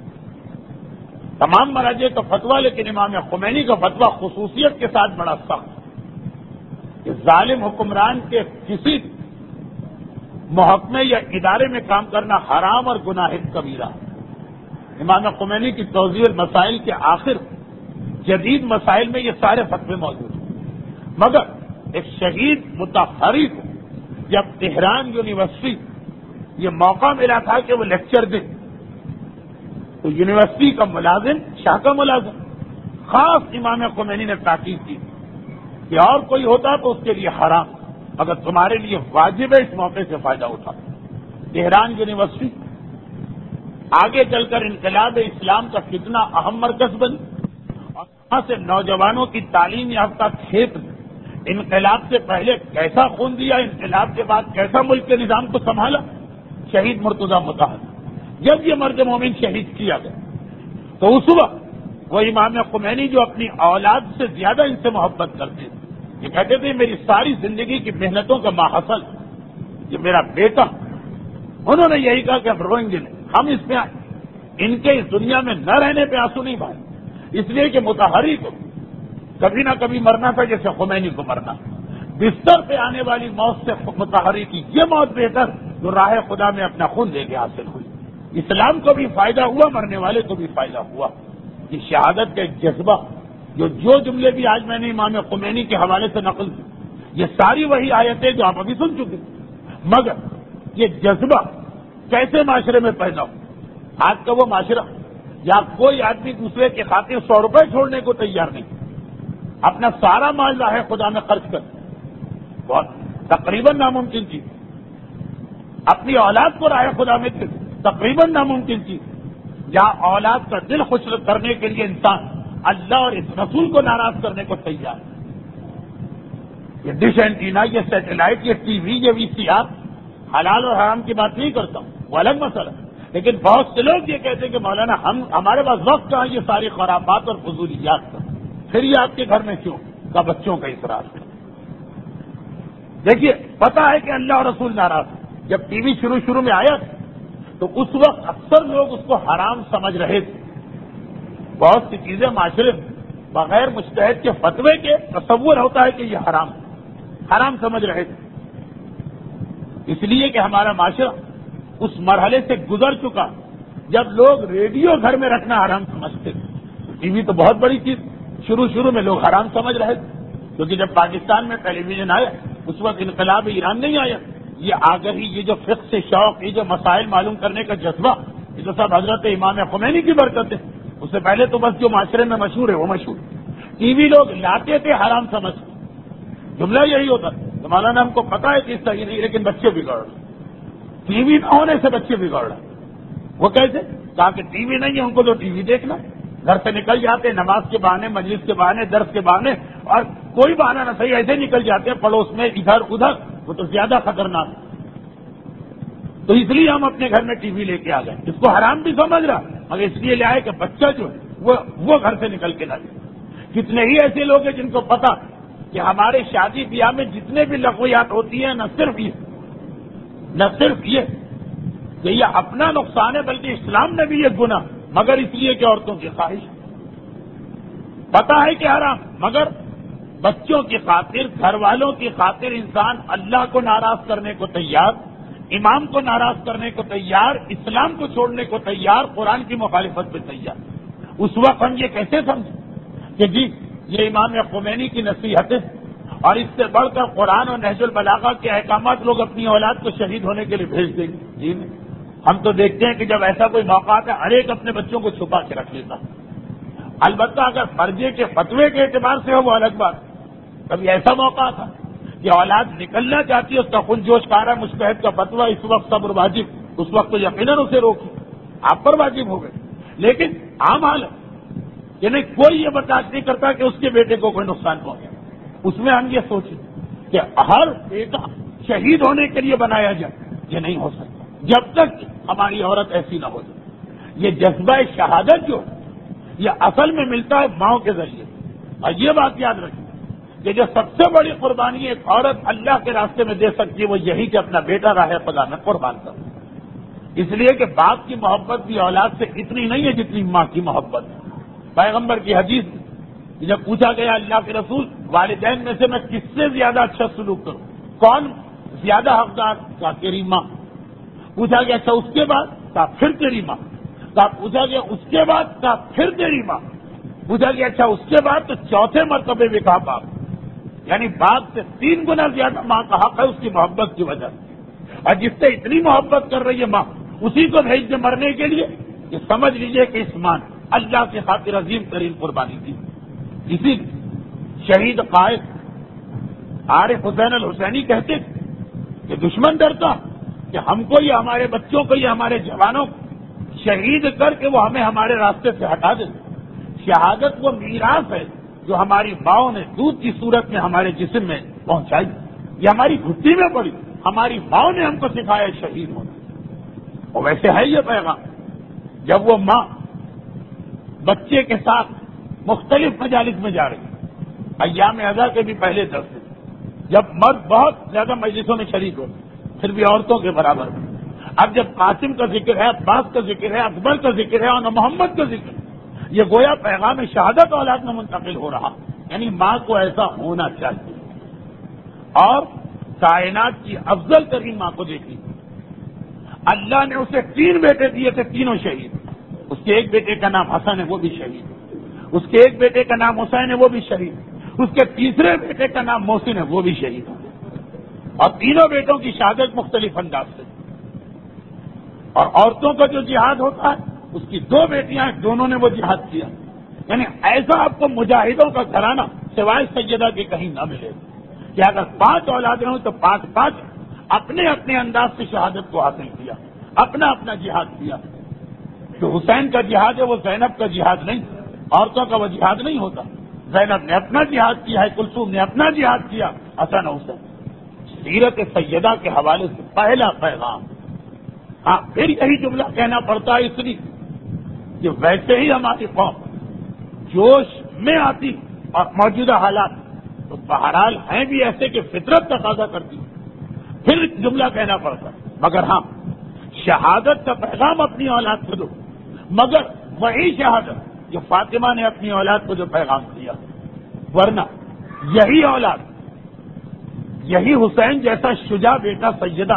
تمام مراجع کا فتویٰ، لیکن امام خمینی کا فتویٰ خصوصیت کے ساتھ بڑا سخت کہ ظالم حکمران کے کسی محکمے یا ادارے میں کام کرنا حرام اور گناہ کبیرہ۔ امام خمینی کی توضیح المسائل کے آخر جدید مسائل میں یہ سارے فتوے موجود ہیں، مگر ایک شہید مطہری کو جب تہران یونیورسٹی یہ موقع ملا تھا کہ وہ لیکچر دے، تو یونیورسٹی کا ملازم، شاہ کا ملازم، خاص امام خمینی نے تاکید کی کہ اور کوئی ہوتا تو اس کے لیے حرام، اگر تمہارے لیے واجب ہے اس موقع سے فائدہ اٹھا۔ تہران یونیورسٹی آگے چل کر انقلاب اسلام کا کتنا اہم مرکز بنی، اور وہاں سے نوجوانوں کی تعلیم یافتہ کھیت میں انقلاب سے پہلے کیسا خون دیا، انقلاب کے بعد کیسا ملک کے نظام کو سنبھالا شہید مرتضی مطہری۔ جب یہ مرد مومن شہید کیا گیا تو اس وقت وہ امام خمینی جو اپنی اولاد سے زیادہ ان سے محبت کرتے تھے، یہ کہتے تھے میری ساری زندگی کی محنتوں کا ماحصل یہ میرا بیٹا، انہوں نے یہی کہا کہ ہم روئیں گے نہیں، ہم اس میں ان کے اس دنیا میں نہ رہنے پہ آنسو نہیں بہائیں، اس لیے کہ مطہری کو کبھی نہ کبھی مرنا تھا جیسے خمینی کو مرنا، بستر پہ آنے والی موت سے مطہری کی یہ موت بہتر جو راہ خدا میں اپنا خون دے کے حاصل ہوئی، اسلام کو بھی فائدہ ہوا، مرنے والے کو بھی فائدہ ہوا۔ یہ شہادت کا ایک جذبہ، جو جو جملے بھی آج میں نے امام خمینی کے حوالے سے نقل کی، یہ ساری وہی آیتیں جو آپ ابھی سن چکے، مگر یہ جذبہ کیسے معاشرے میں پیدا ہو؟ آج کا وہ معاشرہ یا کوئی آدمی دوسرے کے خاطر سو روپے چھوڑنے کو تیار نہیں، اپنا سارا مال راہ خدا میں خرچ کر، بہت تقریباً ناممکن چیز، اپنی اولاد کو راہ خدا میں تقریباً ناممکن چیز، جہاں اولاد کا دل خوش کرنے کے لیے انسان اللہ اور اس رسول کو ناراض کرنے کو تیار ہے۔ یہ ڈش اینٹینا، یہ سیٹلائٹ، یہ ٹی وی، یہ وی سی آر، حلال اور حرام کی بات نہیں کرتا ہوں، وہ الگ مسئلہ، لیکن بہت سے لوگ یہ کہتے ہیں کہ مولانا ہم ہمارے پاس وقت کہاں یہ ساری خرافات اور فضولیات کا، پھر یہ آپ کے گھر میں کیوں کا بچوں کا اصرار ہے؟ دیکھیے پتا ہے کہ اللہ اور رسول ناراض ہے۔ جب ٹی وی شروع شروع میں آیا تو اس وقت اکثر لوگ اس کو حرام سمجھ رہے تھے، بہت سی چیزیں معاشرے میں بغیر مجتہد کے فتوے کے تصور ہوتا ہے کہ یہ حرام حرام سمجھ رہے تھے، اس لیے کہ ہمارا معاشرہ اس مرحلے سے گزر چکا جب لوگ ریڈیو گھر میں رکھنا حرام سمجھتے تھے۔ ٹی وی تو بہت بڑی چیز، شروع شروع میں لوگ حرام سمجھ رہے تھے، کیونکہ جب پاکستان میں ٹیلی ویژن آیا اس وقت انقلاب ایران نہیں آیا، یہ آگہی، یہ جو فقہ سے شوق، یہ جو مسائل معلوم کرنے کا جذبہ، یہ تو سب حضرت امام خمینی کی برکت ہے۔ اس سے پہلے تو بس جو معاشرے میں مشہور ہے وہ مشہور، ٹی وی لوگ لاتے تھے حرام سمجھ، جملہ یہی ہوتا تو مولانا ہم کو پتا ہے کہ صحیح نہیں، لیکن بچے بگڑ رہے، ٹی وی نہ ہونے سے بچے بگڑ رہے۔ وہ کیسے؟ کہا کہ ٹی وی نہیں ہے ان کو تو ٹی وی دیکھنا، گھر سے نکل جاتے نماز کے بہانے، مجلس کے بہانے، درس کے بہانے، اور کوئی بہانہ نہ صحیح ایسے نکل جاتے ہیں پڑوس میں ادھر ادھر، وہ تو زیادہ خطرناک۔ تو اس لیے ہم اپنے گھر میں ٹی وی لے کے آ گئے، اس کو حرام بھی سمجھ رہا مگر اس لیے لے آئے کہ بچہ جو ہے وہ وہ گھر سے نکل کے نہ جائے۔ کتنے ہی ایسے لوگ ہیں جن کو پتا کہ ہمارے شادی بیاہ میں جتنے بھی لغویات ہوتی ہیں، نہ صرف یہ نہ صرف یہ کہ یہ اپنا نقصان ہے، بلکہ اسلام نے بھی یہ گناہ، مگر اس لیے کہ عورتوں کی خواہش، پتا ہے کہ حرام، مگر بچوں کی خاطر، گھر والوں کی خاطر انسان اللہ کو ناراض کرنے کو تیار، امام کو ناراض کرنے کو تیار، اسلام کو چھوڑنے کو تیار، قرآن کی مخالفت پہ تیار۔ اس وقت ہم یہ کیسے سمجھیں کہ جی یہ امام خمینی کی نصیحتیں اور اس سے بڑھ کر قرآن اور نہج البلاغہ کے احکامات لوگ اپنی اولاد کو شہید ہونے کے لیے بھیج دیں گے؟ جی نہیں. ہم تو دیکھتے ہیں کہ جب ایسا کوئی موقع آتا ہے ہر ایک اپنے بچوں کو چھپا کے رکھ لیتا. البتہ اگر فرضے کے فتوے کے اعتبار سے ہو وہ الگ بات. کبھی ایسا موقع تھا کہ اولاد نکلنا چاہتی ہے, اس کا خون جوش کارا مستحد کا فتویٰ اس وقت صبر واجب, اس وقت تو یقیناً اسے روکی, آپ پر واجب ہو گئے. لیکن عام حالت یعنی کوئی یہ برداشت نہیں کرتا کہ اس کے بیٹے کو کوئی نقصان پہنچے. اس میں ہم یہ سوچیں کہ ہر بیٹا شہید ہونے کے لیے بنایا جائے, یہ نہیں ہو سکتا جب تک ہماری عورت ایسی نہ ہو جائے. یہ جذبہ شہادت جو یہ اصل میں ملتا ہے ماؤں کے ذریعے. اور یہ بات یاد رکھیں کہ جو سب سے بڑی قربانی ایک عورت اللہ کے راستے میں دے سکتی ہے وہ یہی کہ اپنا بیٹا راہ خدا میں قربان کر. اس لیے کہ باپ کی محبت بھی اولاد سے اتنی نہیں ہے جتنی ماں کی محبت ہے. پیغمبر کی حدیث جب پوچھا گیا اللہ کے رسول والدین میں سے میں کس سے زیادہ اچھا سلوک کروں, کون زیادہ حقدار؟ کہا تیری ماں. پوچھا گیا اچھا اس کے بعد؟ کہا پھر تیری ماں. کہا پوچھا گیا اس کے بعد؟ کہا پھر تیری ماں. پوچھا گیا اچھا اس کے بعد؟ تو چوتھے مرتبے بھی کہا باپ. یعنی باپ سے تین گنا زیادہ ماں کا حق ہے اس کی محبت کی وجہ سے. اور جس سے اتنی محبت کر رہی ہے ماں, اسی کو بھیج دے مرنے کے لیے, یہ سمجھ لیجئے کہ اس ماں نے اللہ کی خاطر عظیم ترین قربانی کی. اسی شہید قائد عارف حسین الحسینی کہتے کہ دشمن ڈرتا کہ ہم کو یا ہمارے بچوں کو یا ہمارے جوانوں کو شہید کر کے وہ ہمیں ہمارے راستے سے ہٹا دے. شہادت وہ میراث ہے جو ہماری ماؤں نے دودھ کی صورت میں ہمارے جسم میں پہنچائی. یہ ہماری گھٹی میں پڑی, ہماری ماؤں نے ہم کو سکھایا شہید ہونا. اور ویسے ہے یہ پیغام جب وہ ماں بچے کے ساتھ مختلف مجالس میں جا رہی ہے, ایام اضحیٰ کے بھی پہلے دس دن جب مرد بہت زیادہ مجلسوں میں شریک ہو پھر بھی عورتوں کے برابر. اب جب قاسم کا ذکر ہے, عباس کا ذکر ہے, اکبر کا ذکر ہے اور محمد کا ذکر ہے, یہ گویا پیغام شہادت اولاد میں منتقل ہو رہا. یعنی ماں کو ایسا ہونا چاہیے. اور کائنات کی افضل ترین ماں کو دیکھیے, اللہ نے اسے تین بیٹے دیے تھے, تینوں شہید. اس کے ایک بیٹے کا نام حسن ہے وہ بھی شہید, اس کے ایک بیٹے کا نام حسین ہے وہ بھی شہید, اس کے تیسرے بیٹے کا نام محسن ہے وہ بھی شہید. اور تینوں بیٹوں کی شہادت مختلف انداز سے. اور عورتوں کا جو جہاد ہوتا ہے اس کی دو بیٹیاں ہیں, دونوں نے وہ جہاد کیا. یعنی ایسا آپ کو مجاہدوں کا گھرانہ سوائے سیدہ کے کہیں نہ ملے کہ اگر پانچ اولادیں ہوں تو پانچ پانچ اپنے اپنے انداز سے شہادت کو حاصل کیا, اپنا اپنا جہاد کیا. جو حسین کا جہاد ہے وہ زینب کا جہاد نہیں, عورتوں کا وہ جہاد نہیں ہوتا. زینب نے اپنا جہاد کیا ہے, کلثوم نے اپنا جہاد کیا, حسن حسین. سیرت سیدہ کے حوالے سے پہلا پیغام. ہاں پھر یہی جملہ کہنا پڑتا ہے اس لیے کہ ویسے ہی ہماری قوم جوش میں آتی اور موجودہ حالات تو بہرحال ہیں بھی ایسے کہ فطرت تقاضا کرتی, پھر جملہ کہنا پڑتا ہے. مگر ہاں شہادت کا پیغام اپنی اولاد کو دو, مگر وہی شہادت جو فاطمہ نے اپنی اولاد کو جو پیغام دیا. ورنہ یہی اولاد, یہی حسین جیسا شجاع بیٹا سیدہ,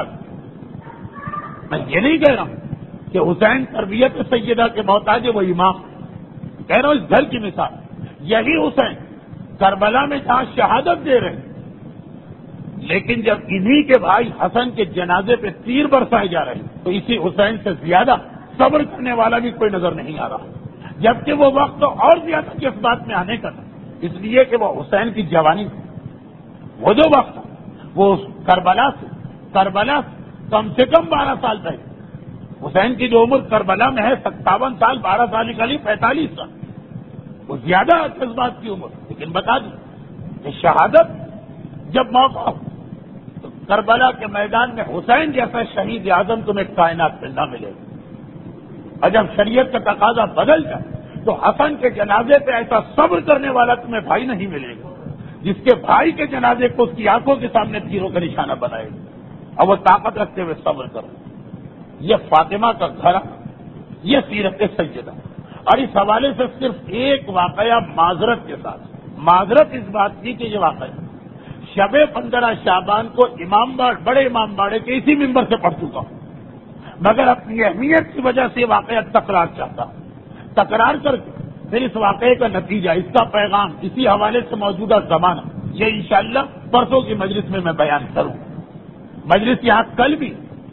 میں یہ نہیں کہہ رہا ہوں کہ حسین تربیت سیدہ کے محتاج ہے وہ امام, کہہ رہا ہوں اس گھر کی مثال. یہی حسین کربلا میں جہاں شہادت دے رہے ہیں, لیکن جب انہی کے بھائی حسن کے جنازے پہ تیر برسائے جا رہے ہیں تو اسی حسین سے زیادہ صبر کرنے والا بھی کوئی نظر نہیں آ رہا. جبکہ وہ وقت تو اور زیادہ کس بات میں آنے کا تھا, اس لیے کہ وہ حسین کی جوانی, وہ جو وقت وہ کربلا سے کربلا سے کم سے کم بارہ سال پہلے. حسین کی جو عمر کربلا میں ہے ستاون سال, بارہ سال نکالی پینتالیس سال, وہ زیادہ جذبات کی عمر. لیکن بتا دیں کہ شہادت جب موقع تو کربلا کے میدان میں حسین جیسا شہید اعظم تمہیں کائنات میں نہ ملے گا. اور جب شریعت کا تقاضا بدل جائے تو حسن کے جنازے پہ ایسا صبر کرنے والا تمہیں بھائی نہیں ملے گا جس کے بھائی کے جنازے کو اس کی آنکھوں کے سامنے تیروں کا نشانہ بنائے گا اور وہ طاقت رکھتے ہوئے صبر کرو. یہ فاطمہ کا گھر, یہ سیرت سیدہ. اور اس حوالے سے صرف ایک واقعہ معذرت کے ساتھ, معذرت اس بات کی کہ یہ واقعہ شب پندرہ شعبان کو امام باڑ بڑے امام باڑے کے اسی ممبر سے پڑھ چکا ہوں, مگر اپنی اہمیت کی وجہ سے یہ واقعہ تکرار چاہتا ہوں. تکرار کر کے پھر اس واقعے کا نتیجہ, اس کا پیغام, اسی حوالے سے موجودہ زمانہ یہ انشاءاللہ پرسوں کی مجلس میں میں بیان کروں. مجلس یہاں کل بھی،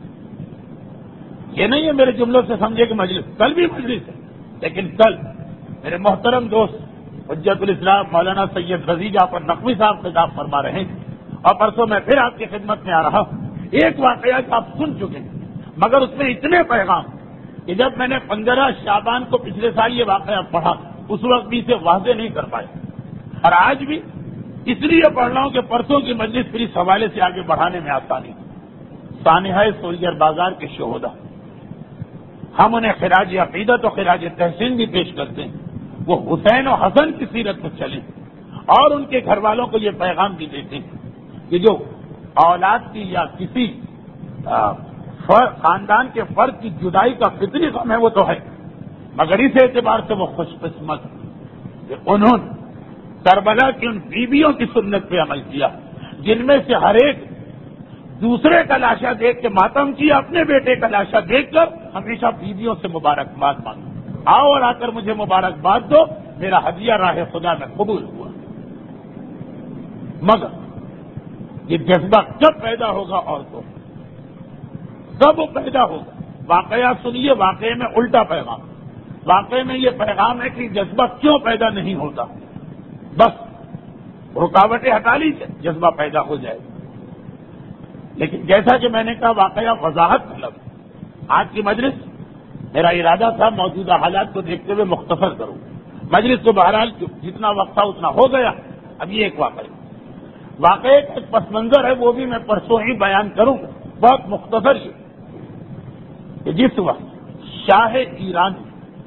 یہ نہیں ہے میرے جملوں سے سمجھے کہ مجلس کل بھی مجلس ہے، لیکن کل میرے محترم دوست حجت الاسلام مولانا سید رضی جعفر نقوی صاحب خطاب فرما رہے ہیں، اور پرسوں میں پھر آپ کی خدمت میں آ رہا ہوں. ایک واقعہ کہ آپ سن چکے ہیں، مگر اس میں اتنے پیغام کہ جب میں نے پندرہ شعبان کو پچھلے سال یہ واقعہ پڑھا اس وقت بھی اسے واضح نہیں کر پائے، اور آج بھی اس لیے پڑھ رہا ہوں کہ پرسوں کی مجلس پھر اس حوالے سے آگے بڑھانے میں آسانی. سانحہ سولجر بازار کے شہدا، ہم انہیں خراج عقیدت و خراج تحسین بھی پیش کرتے ہیں. وہ حسین و حسن کی سیرت پر چلیں اور ان کے گھر والوں کو یہ پیغام بھی دیتے ہیں کہ جو اولاد کی یا کسی خاندان کے فرد کی جدائی کا فطری غم ہے وہ تو ہے، مگر اس اعتبار سے وہ خوش قسمت کہ انہوں نے کربلا کی ان بیویوں کی سنت پہ عمل کیا جن میں سے ہر ایک دوسرے کا لاشا دیکھ کے ماتم کیا، اپنے بیٹے کا لاشا دیکھ کر ہمیشہ بیویوں سے مبارکباد مانگا، آؤ اور آ کر مجھے مبارکباد دو، میرا ہدیہ راہ خدا میں قبول ہوا. مگر یہ جذبہ کب پیدا ہوگا عورتوں کب وہ پیدا ہوگا؟ واقعہ سنیے، واقعے میں الٹا پیغام. واقعے میں یہ پیغام ہے کہ جذبہ کیوں پیدا نہیں ہوتا، بس رکاوٹیں ہٹا لیجیے جذبہ پیدا ہو جائے. لیکن جیسا کہ میں نے کہا واقعہ وضاحت طلب. آج کی مجلس میرا ارادہ تھا موجودہ حالات کو دیکھتے ہوئے مختصر کروں. مجلس کو بہرحال جتنا وقت تھا اتنا ہو گیا. اب یہ ایک واقعہ واقعے کا ایک پس منظر ہے، وہ بھی میں پرسوں ہی بیان کروں گا، بہت مختصر ہی. کہ جس وقت شاہ ایران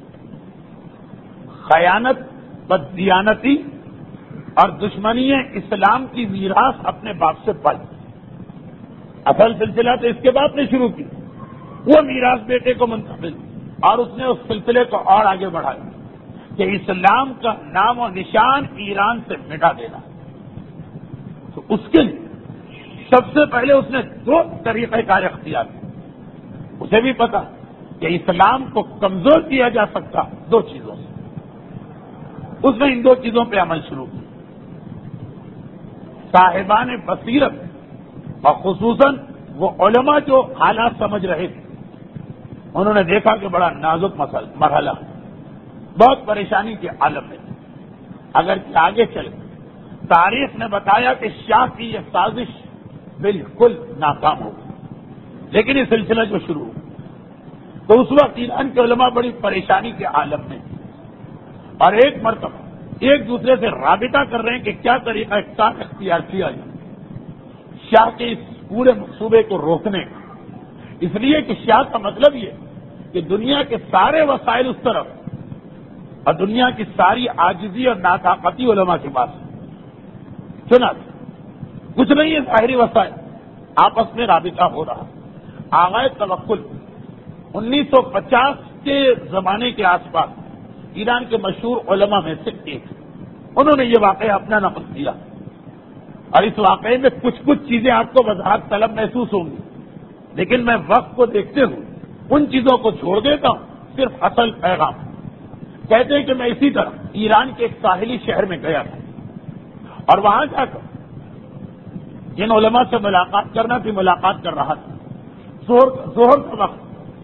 خیانت، بددیانتی اور دشمنی اسلام کی میراث اپنے باپ سے پائی، اصل سلسلہ تو اس کے باپ نے شروع کی، وہ میراث بیٹے کو منتقل، اور اس نے اس سلسلے کو اور آگے بڑھایا کہ اسلام کا نام و نشان ایران سے مٹا دینا. تو اس کے لیے سب سے پہلے اس نے دو طریقہ کار اختیار کیا. اسے بھی پتا کہ اسلام کو کمزور کیا جا سکتا دو چیزوں سے. اس نے ان دو چیزوں پہ عمل شروع کیا. صاحبان بصیرت اور خصوصاً وہ علماء جو حالات سمجھ رہے تھے، انہوں نے دیکھا کہ بڑا نازک مرحلہ، بہت پریشانی کے عالم میں. اگر آگے چلے، تاریخ نے بتایا کہ شاہ کی یہ سازش بالکل ناکام ہو گئی، لیکن یہ سلسلہ جو شروع ہو تو اس وقت ایران کے علماء بڑی پریشانی کے عالم میں، اور ایک مرتبہ ایک دوسرے سے رابطہ کر رہے ہیں کہ کیا طریقہ کار اختیار کیا جائے شاہ کے اس پورے منصوبے کو روکنے کا. اس لیے کہ شاہ کا مطلب یہ کہ دنیا کے سارے وسائل اس طرف اور دنیا کی ساری عاجزی اور ناطاقتی علماء کے پاس. سنا کچھ نہیں ہے ظاہری وسائل، آپس میں رابطہ ہو رہا. آغاز توکل انیس سو پچاس کے زمانے کے آس پاس ایران کے مشہور علماء میں سے ایک، انہوں نے یہ واقعہ اپنا نقل کیا، اور اس واقعے میں کچھ کچھ چیزیں آپ کو وضاحت طلب محسوس ہوں گی، لیکن میں وقت کو دیکھتے ہوئے ان چیزوں کو چھوڑ دیتا ہوں، صرف اصل پیغام. کہتے ہیں کہ میں اسی طرح ایران کے ایک ساحلی شہر میں گیا تھا، اور وہاں جا کر جن علماء سے ملاقات کرنا تھی ملاقات کر رہا تھا. ظہر کا وقت،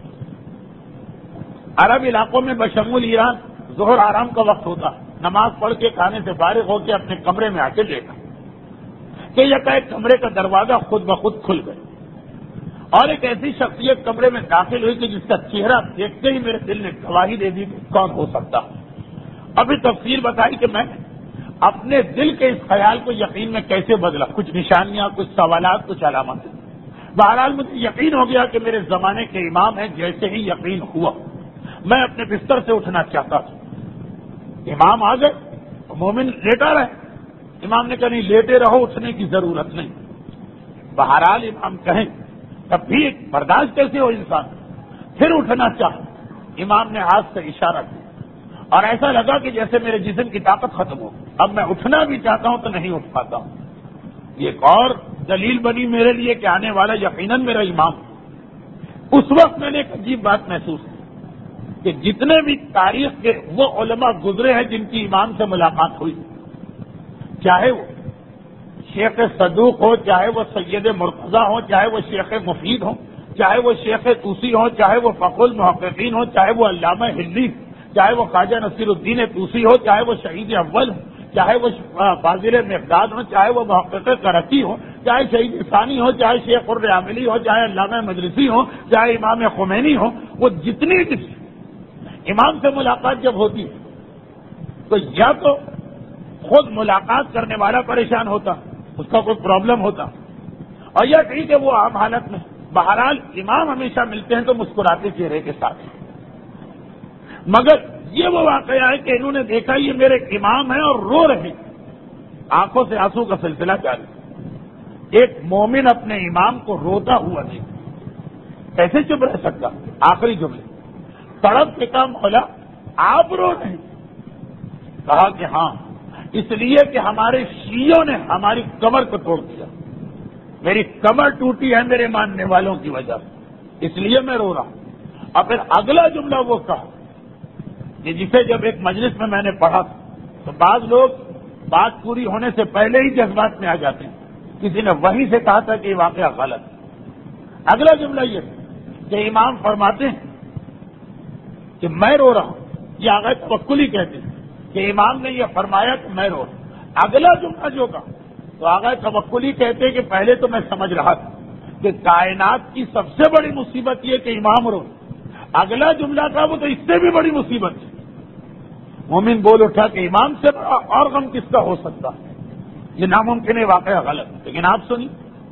عرب علاقوں میں بشمول ایران ظہر آرام کا وقت ہوتا، نماز پڑھ کے کھانے سے فارغ ہو کے اپنے کمرے میں آ کے لیٹا کہ یکایک کمرے کا دروازہ خود بخود کھل گیا، اور ایک ایسی شخصیت کمرے میں داخل ہوئی کہ جس کا چہرہ دیکھتے ہی میرے دل نے گواہی دے دی کہ کون ہو سکتا. ابھی تفصیل بتائی کہ میں اپنے دل کے اس خیال کو یقین میں کیسے بدلا، کچھ نشانیاں، کچھ سوالات، کچھ علامات. بہرحال مجھے یقین ہو گیا کہ میرے زمانے کے امام ہیں. جیسے ہی یقین ہوا میں اپنے بستر سے اٹھنا چاہتا تھا. امام آ گئے، مومن لیٹا رہے. امام نے کہا نہیں لیٹے رہو، اٹھنے کی ضرورت نہیں. بہرحال امام کہیں تب بھی برداشت کیسے ہو انسان، پھر اٹھنا چاہ. امام نے ہاتھ سے اشارہ کیا اور ایسا لگا کہ جیسے میرے جسم کی طاقت ختم ہو. اب میں اٹھنا بھی چاہتا ہوں تو نہیں اٹھ پاتا ہوں. یہ ایک اور دلیل بنی میرے لیے کہ آنے والا یقیناً میرا امام. اس وقت میں نے ایک عجیب بات محسوس کی کہ جتنے بھی تاریخ کے وہ علماء گزرے ہیں جن کی امام سے ملاقات ہوئی، چاہے وہ شیخ صدوق ہو، چاہے وہ سید مرتضیٰ ہو، چاہے وہ شیخ مفید ہو، چاہے وہ شیخ طوسی ہو، چاہے وہ فخر المحققین ہو، چاہے وہ علامہ ہلی، چاہے وہ خواجہ نصیر الدین طوسی ہو، چاہے وہ شہید اول ہو، چاہے وہ فاضل مقداد ہو، چاہے وہ محقق کرکی ہو، چاہے شہید ثانی ہو، چاہے شیخ الرعاملی ہو، چاہے علامہ مجلسی ہو، چاہے امام خمینی ہو، وہ جتنی بھی امام سے ملاقات جب ہوتی تو یا تو خود ملاقات کرنے والا پریشان ہوتا، اس کا کوئی پرابلم ہوتا، اور یا ٹھیک ہے وہ عام حالت میں، بہرحال امام ہمیشہ ملتے ہیں تو مسکراتے چہرے کے ساتھ. مگر یہ وہ واقعہ ہے کہ انہوں نے دیکھا یہ میرے امام ہیں اور رو رہے ہیں، آنکھوں سے آنسو کا سلسلہ جاری. ایک مومن اپنے امام کو روتا ہوا دیکھ کیسے چپ رہ سکتا؟ آخری جملے تڑپ کے کام مولا آپ رو رہے ہیں. کہا کہ ہاں اس لیے کہ ہمارے شیعوں نے ہماری کمر کو توڑ دیا، میری کمر ٹوٹی ہے میرے ماننے والوں کی وجہ سے، اس لیے میں رو رہا ہوں. اور پھر اگلا جملہ وہ کہا کہ جسے جب ایک مجلس میں میں نے پڑھا تو بعض لوگ بات پوری ہونے سے پہلے ہی جذبات میں آ جاتے ہیں. کسی نے وہیں سے کہا تھا کہ یہ واقعہ غلط ہے. اگلا جملہ یہ کہ امام فرماتے ہیں کہ میں رو رہا ہوں، یہ آغا توکلی کہتے ہیں کہ امام نے یہ فرمایا کہ میں رو رہا ہوں. اگلا جملہ جو کہا تو آغا توکلی کہتے ہیں کہ پہلے تو میں سمجھ رہا تھا کہ کائنات کی سب سے بڑی مصیبت یہ کہ امام رو. اگلا جملہ تھا وہ تو اس سے بھی بڑی مصیبت ہے. مومن بول اٹھا کہ امام سے بڑا اور غم کس کا ہو سکتا، یہ ناممکن ہے، واقعہ غلط. لیکن آپ سنیے،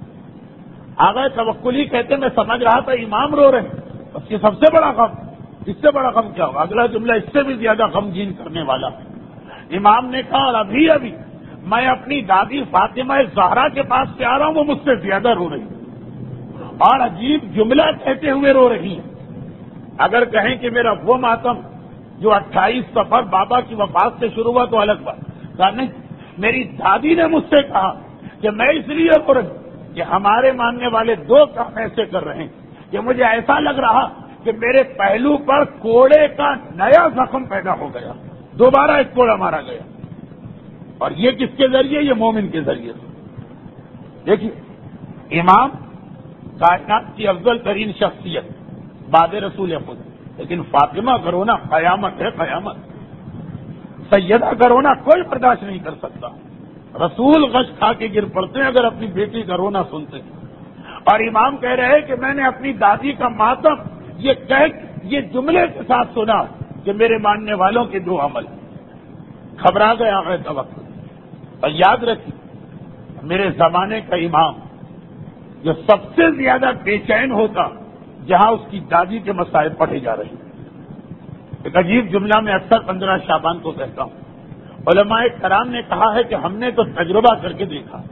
آغا توکلی کہتے میں سمجھ رہا تھا امام رو رہے ہیں، اس یہ سب سے بڑا غم، اس سے بڑا غم کیا ہوگا؟ اگلا جملہ اس سے بھی زیادہ غمگین کرنے والا. امام نے کہا اور ابھی ابھی میں اپنی دادی فاطمہ زہرا کے پاس سے آ رہا ہوں، وہ مجھ سے زیادہ رو رہی ہے اور عجیب جملہ کہتے ہوئے رو رہی ہے. اگر کہیں کہ میرا وہ ماتم جو اٹھائیس سفر بابا کی وفات سے شروع ہوا تو الگ بات، کہا نہیں، میری دادی نے مجھ سے کہا کہ میں اس لیے رو رہی ہوں کہ ہمارے ماننے والے دو کام ایسے کر رہے ہیں کہ مجھے ایسا لگ رہا کہ میرے پہلو پر کوڑے کا نیا زخم پیدا ہو گیا، دوبارہ ایک کوڑا مارا گیا. اور یہ کس کے ذریعے؟ یہ مومن کے ذریعے سے. دیکھیے، امام کائنات کی افضل ترین شخصیت بعد رسول خود، لیکن فاطمہ کا رونا قیامت ہے، قیامت. سیدہ کا رونا کوئی برداشت نہیں کر سکتا. رسول غش کھا کے گر پڑتے ہیں اگر اپنی بیٹی کا رونا سنتے ہیں. اور امام کہہ رہے ہیں کہ میں نے اپنی دادی کا ماتم یہ کہہ یہ جملے کے ساتھ سنا کہ میرے ماننے والوں کے دو عمل. گھبرا گیا ہے وقت. اور یاد رکھیے، میرے زمانے کا امام جو سب سے زیادہ بے چین ہوتا جہاں اس کی دادی کے مسائل پڑھے جا رہے ہیں. ایک عجیب جملہ میں اکثر پندرہ شعبان کو کہتا ہوں. علماء کرام نے کہا ہے کہ ہم نے تو تجربہ کر کے دیکھا،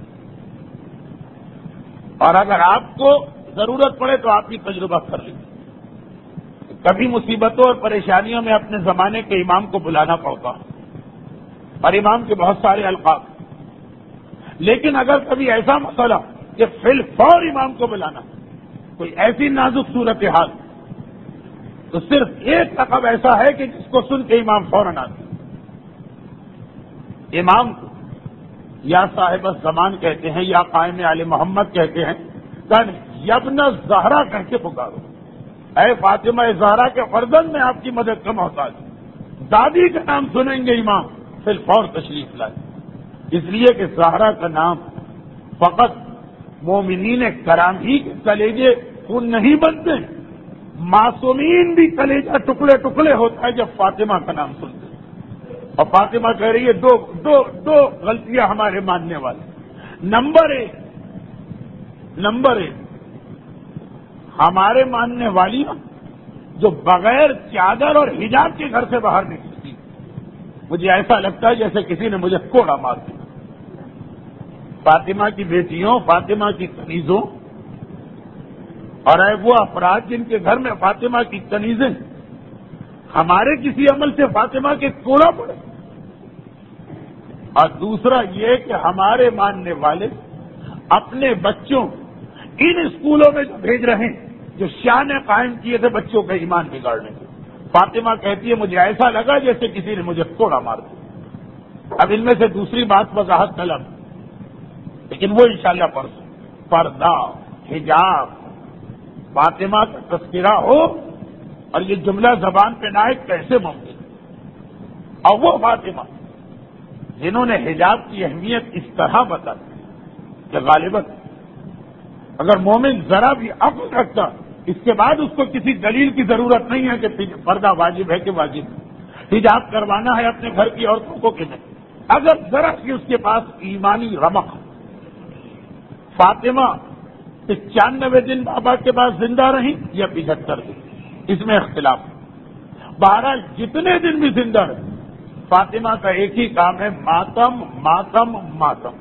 اور اگر آپ کو ضرورت پڑے تو آپ بھی تجربہ کر لیں. کبھی مصیبتوں اور پریشانیوں میں اپنے زمانے کے امام کو بلانا پڑتا اور امام کے بہت سارے القاب، لیکن اگر کبھی ایسا مسئلہ کہ فی الفور امام کو بلانا، کوئی ایسی نازک صورتحال، تو صرف ایک لقب ایسا ہے کہ جس کو سن کے امام فوراً آتے. امام کو یا صاحب الزمان کہتے ہیں یا قائم آل محمد کہتے ہیں، کن یبن زہرا کہہ کے پکارو، اے فاطمہ زہرا کے فرزند میں آپ کی مدد کا محتاج. دادی کا نام سنیں گے امام پھر فور تشریف لائے، اس لیے کہ زہرا کا نام فقط مومنین کرام ہی کے کلیجے خون نہیں بنتے، معصومین بھی کلیجہ ٹکڑے ٹکڑے ہوتا ہے جب فاطمہ کا نام سنتے. اور فاطمہ کہہ رہی ہے دو دو دو غلطیاں ہمارے ماننے والے. نمبر ایک نمبر ایک ہمارے ماننے والی جو بغیر چادر اور حجاب کے گھر سے باہر نکلتی، مجھے ایسا لگتا ہے جیسے کسی نے مجھے کوڑا مار دیا. فاطمہ کی بیٹیوں، فاطمہ کی کنیزوں، اور اے وہ افراد جن کے گھر میں فاطمہ کی کنیزیں ہمارے کسی عمل سے فاطمہ کے کوڑا پڑے. اور دوسرا یہ کہ ہمارے ماننے والے اپنے بچوں ان اسکولوں میں جو بھیج رہے ہیں جو شان قائم کیے تھے بچوں کا ایمان بگاڑنے کے. فاطمہ کہتی ہے مجھے ایسا لگا جیسے کسی نے مجھے کوڑا مار دیا. اب ان میں سے دوسری بات وضاحت طلب لیکن وہ انشاءاللہ پرسوں پردہ، حجاب، فاطمہ کا تذکرہ ہو اور یہ جملہ زبان پہ نہ آئے کیسے ممکن؟ اور وہ فاطمہ جنہوں نے حجاب کی اہمیت اس طرح بتا دی کہ غالباً اگر مومن ذرا بھی عقل رکھتا اس کے بعد اس کو کسی دلیل کی ضرورت نہیں ہے کہ پردہ واجب ہے کہ واجب ہے، حجاب کروانا ہے اپنے گھر کی عورتوں کو کہ نہیں، اگر ذرا بھی اس کے پاس ایمانی رمق، فاطمہ پچانوے دن بابا کے پاس زندہ رہی یا پچہتر دن، اس میں اختلاف ہے۔ بہرحال جتنے دن بھی زندہ رہے فاطمہ کا ایک ہی کام ہے، ماتم ماتم ماتم۔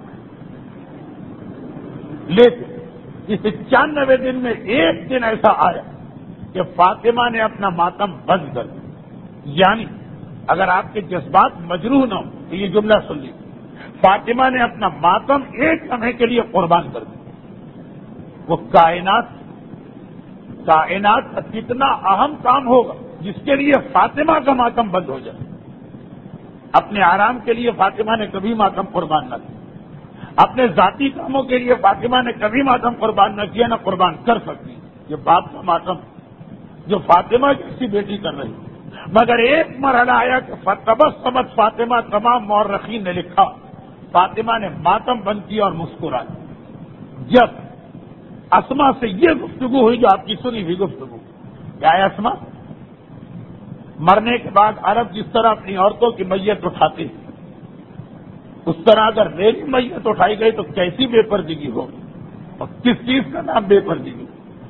لیکن اس پچانوے دن میں ایک دن ایسا آیا کہ فاطمہ نے اپنا ماتم بند کر دیا، یعنی اگر آپ کے جذبات مجروح نہ ہوں تو یہ جملہ سن لیجیے، فاطمہ نے اپنا ماتم ایک لمحے کے لیے قربان کر دیا۔ وہ کائنات کائنات کا کتنا اہم کام ہوگا جس کے لیے فاطمہ کا ماتم بند ہو جائے۔ اپنے آرام کے لیے فاطمہ نے کبھی ماتم قربان نہ کیا، اپنے ذاتی کاموں کے لیے فاطمہ نے کبھی ماتم قربان نہ کیا، نہ قربان کر سکتی۔ یہ باپ کا ماتم جو فاطمہ جیسی بیٹی کر رہی، مگر ایک مرحلہ آیا کہ تبسمت فاطمہ، تمام مورخین نے لکھا فاطمہ نے ماتم بند کیا اور مسکرائی۔ جب اسما سے یہ گفتگو ہوئی جو آپ کی سنی ہوئی گفتگو، کیا ہے اسما؟ مرنے کے بعد عرب جس طرح اپنی عورتوں کی میت اٹھاتے ہیں اس طرح اگر میری میت اٹھائی گئی تو کیسی بے پردگی ہوگی، اور کس چیز کا نام بے پردگی؟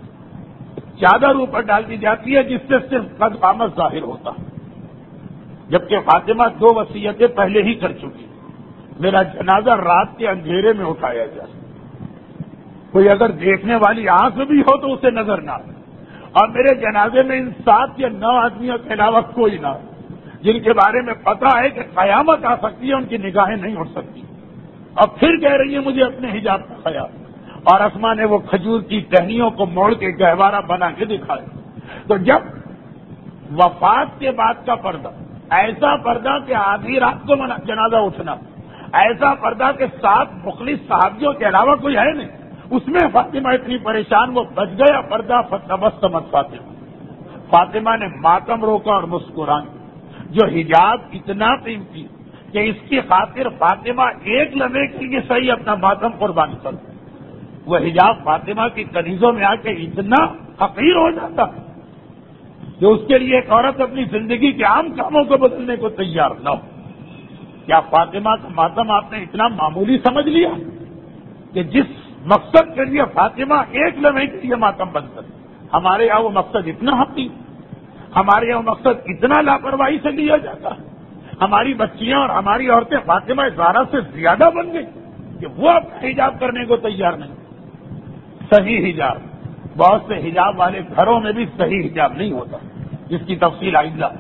چادر اوپر ڈال دی جاتی ہے جس سے صرف قد قامت ظاہر ہوتا ہے، جبکہ فاطمہ دو وصیتیں پہلے ہی کر چکی، میرا جنازہ رات کے اندھیرے میں اٹھایا جائے، کوئی اگر دیکھنے والی آنکھ بھی ہو تو اسے نظر نہ آئے، اور میرے جنازے میں ان سات یا نو آدمیوں کے علاوہ کوئی نہ، جن کے بارے میں پتا ہے کہ قیامت آ سکتی ہے، ان کی نگاہیں نہیں اٹھ سکتی، اور پھر کہہ رہی ہے مجھے اپنے حجاب کا خیال۔ اور اسما نے وہ کھجور کی ٹہنیوں کو موڑ کے گہوارہ بنا کے دکھایا۔ تو جب وفات کے بعد کا پردہ، ایسا پردہ کہ آدھی رات کو جنازہ اٹھنا، ایسا پردہ کہ سات مخلص صحابیوں کے علاوہ کوئی ہے نہیں، اس میں فاطمہ اتنی پریشان، وہ بچ گیا پردہ، فتبسمت فاطمہ، فاطمہ نے ماتم روکا اور مسکرائی۔ جو حجاب اتنا قیمتی کہ اس کی خاطر فاطمہ ایک لمحے کے لیے صحیح اپنا ماتم قربان کر، وہ حجاب فاطمہ کی کنیزوں میں آ کے اتنا حقیر ہو جاتا کہ اس کے لیے ایک عورت اپنی زندگی کے عام کاموں کو بدلنے کو تیار نہ ہو۔ کیا فاطمہ کا ماتم آپ نے اتنا معمولی سمجھ لیا کہ جس مقصد کے لیے فاطمہ ایک لمحے کے لیے ماتم بند کر، ہمارے یہاں وہ مقصد اتنا حقیر، ہمارے یہاں وہ مقصد اتنا لاپرواہی سے لیا جاتا ہے، ہماری بچیاں اور ہماری عورتیں فاطمہ زہرا سے زیادہ بن گئی کہ وہ اپنا حجاب کرنے کو تیار نہیں۔ صحیح حجاب، بہت سے حجاب والے گھروں میں بھی صحیح حجاب نہیں ہوتا، جس کی تفصیل آئندہ۔